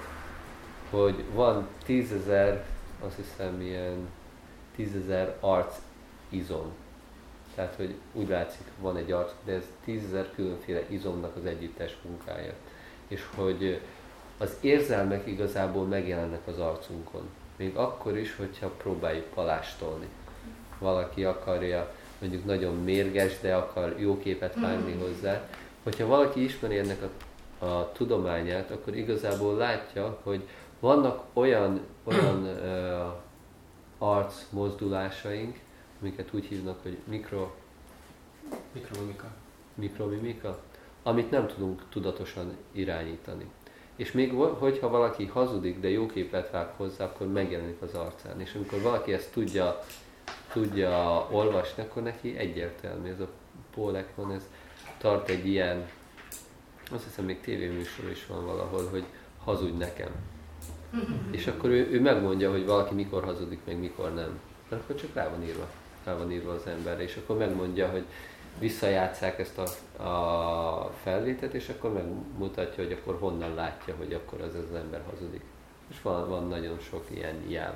Hogy van tízezer, azt hiszem ilyen tízezer arc izom. Tehát, hogy úgy látszik, van egy arc, de ez tízezer különféle izomnak az együttes munkája. És hogy az érzelmek igazából megjelennek az arcunkon. Még akkor is, hogyha próbáljuk palástolni. Valaki akarja, mondjuk nagyon mérges, de akar jó képet vágni hozzá. Hogyha valaki ismeri ennek a, a tudományát, akkor igazából látja, hogy vannak olyan, olyan uh, arc mozdulásaink, amiket úgy hívnak, hogy mikro... Mikromimika. Mikromimika, amit nem tudunk tudatosan irányítani. És még hogyha valaki hazudik, de jó képet vág hozzá, akkor megjelenik az arcán. És amikor valaki ezt tudja, tudja olvasni, akkor neki egyértelmű. Ez a Paul Ekman, ez tart egy ilyen, azt hiszem még tévéműsor is van valahol, hogy hazudj nekem. És akkor ő, ő megmondja, hogy valaki mikor hazudik, meg mikor nem. De akkor csak rá van írva, rá van írva az emberre, és akkor megmondja, hogy visszajátsszák ezt a, a felvételt, és akkor megmutatja, hogy akkor honnan látja, hogy akkor az az ember hazudik. És van, van nagyon sok ilyen jel.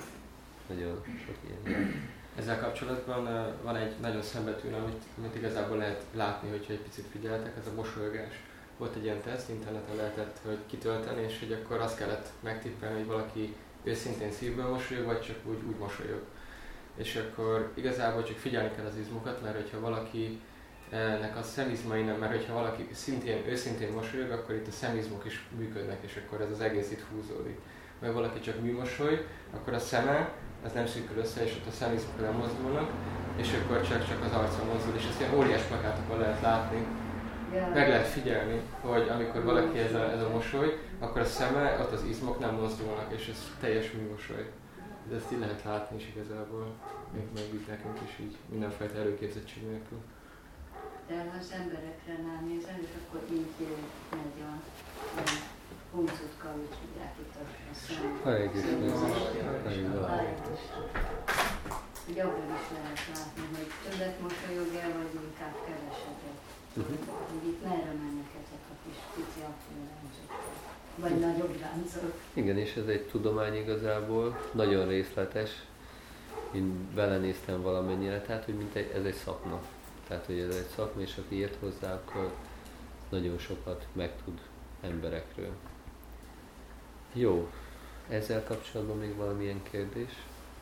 Nagyon sok ilyen jel. Ezzel kapcsolatban van egy nagyon szembetűnő, amit, amit igazából lehet látni, hogyha egy picit figyeltek, ez a mosolygás. Volt egy ilyen teszt, interneten lehetett hogy kitölteni, és hogy akkor azt kellett megtippelni, hogy valaki őszintén szívből mosolyog, vagy csak úgy, úgy mosolyog. És akkor igazából csak figyelni kell az izmokat, mert hogyha valakinek a szemizmai nem, mert hogyha valaki szintén, őszintén mosolyog, akkor itt a szemizmok is működnek, és akkor ez az egész itt húzódik. Mert valaki csak műmosoly, akkor a szeme, az nem szűkül össze, és ott a szemizmok nem mozdulnak, és akkor csak, csak az arca mozdul, és ezt ilyen óriás plakátokon lehet látni. Meg lehet figyelni, hogy amikor valaki ez a, ez a mosoly, akkor a szeme, ott az izmok nem mozdulnak, és ez teljes műmosoly. De ezt így lehet látni is igazából, még meg itt nekünk is így mindenfajta előképzettség nélkül. De ha az emberekre ránézel, és akkor így megy a, a huncutka, úgy hívják itt a, a szem. Elég is nézés. Hogy abban is lehet látni, hogy többet mosolyog el, vagy inkább kevesebbet. Uh-huh. Hogy itt merre mennek ezek a kis pici apró ráncok. Vagy nagyobb ráncok. Igen, és ez egy tudomány igazából, nagyon részletes. Én belenéztem valamennyire, tehát hogy mint egy, ez egy szakma. Tehát, hogy ez egy szakma, és aki ért hozzá, akkor nagyon sokat megtud emberekről. Jó, ezzel kapcsolatban még valamilyen kérdés?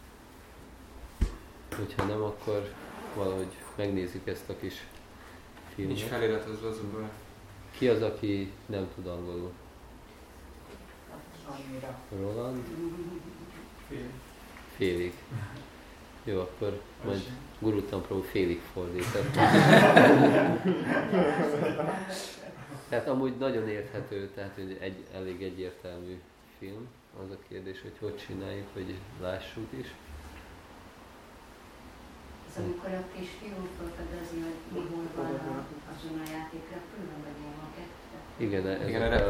Hogyha nem, akkor valahogy megnézzük ezt a kis filmet. Nincs feliratozva azonban. Ki az, aki nem tud angolul? Annyira. Roland? Fél. Félig. Jó, akkor majd Guruttam próbál félig fordítani. Tehát amúgy nagyon érthető, tehát hogy egy, elég egyértelmű film. Az a kérdés, hogy hogy csináljuk, hogy lássuk is. Ez amikor a kisfiú felfedezi, hogy mi hol van azon a játékrepülőn, vagy ilyen makettben. Igen, Igen, ezek a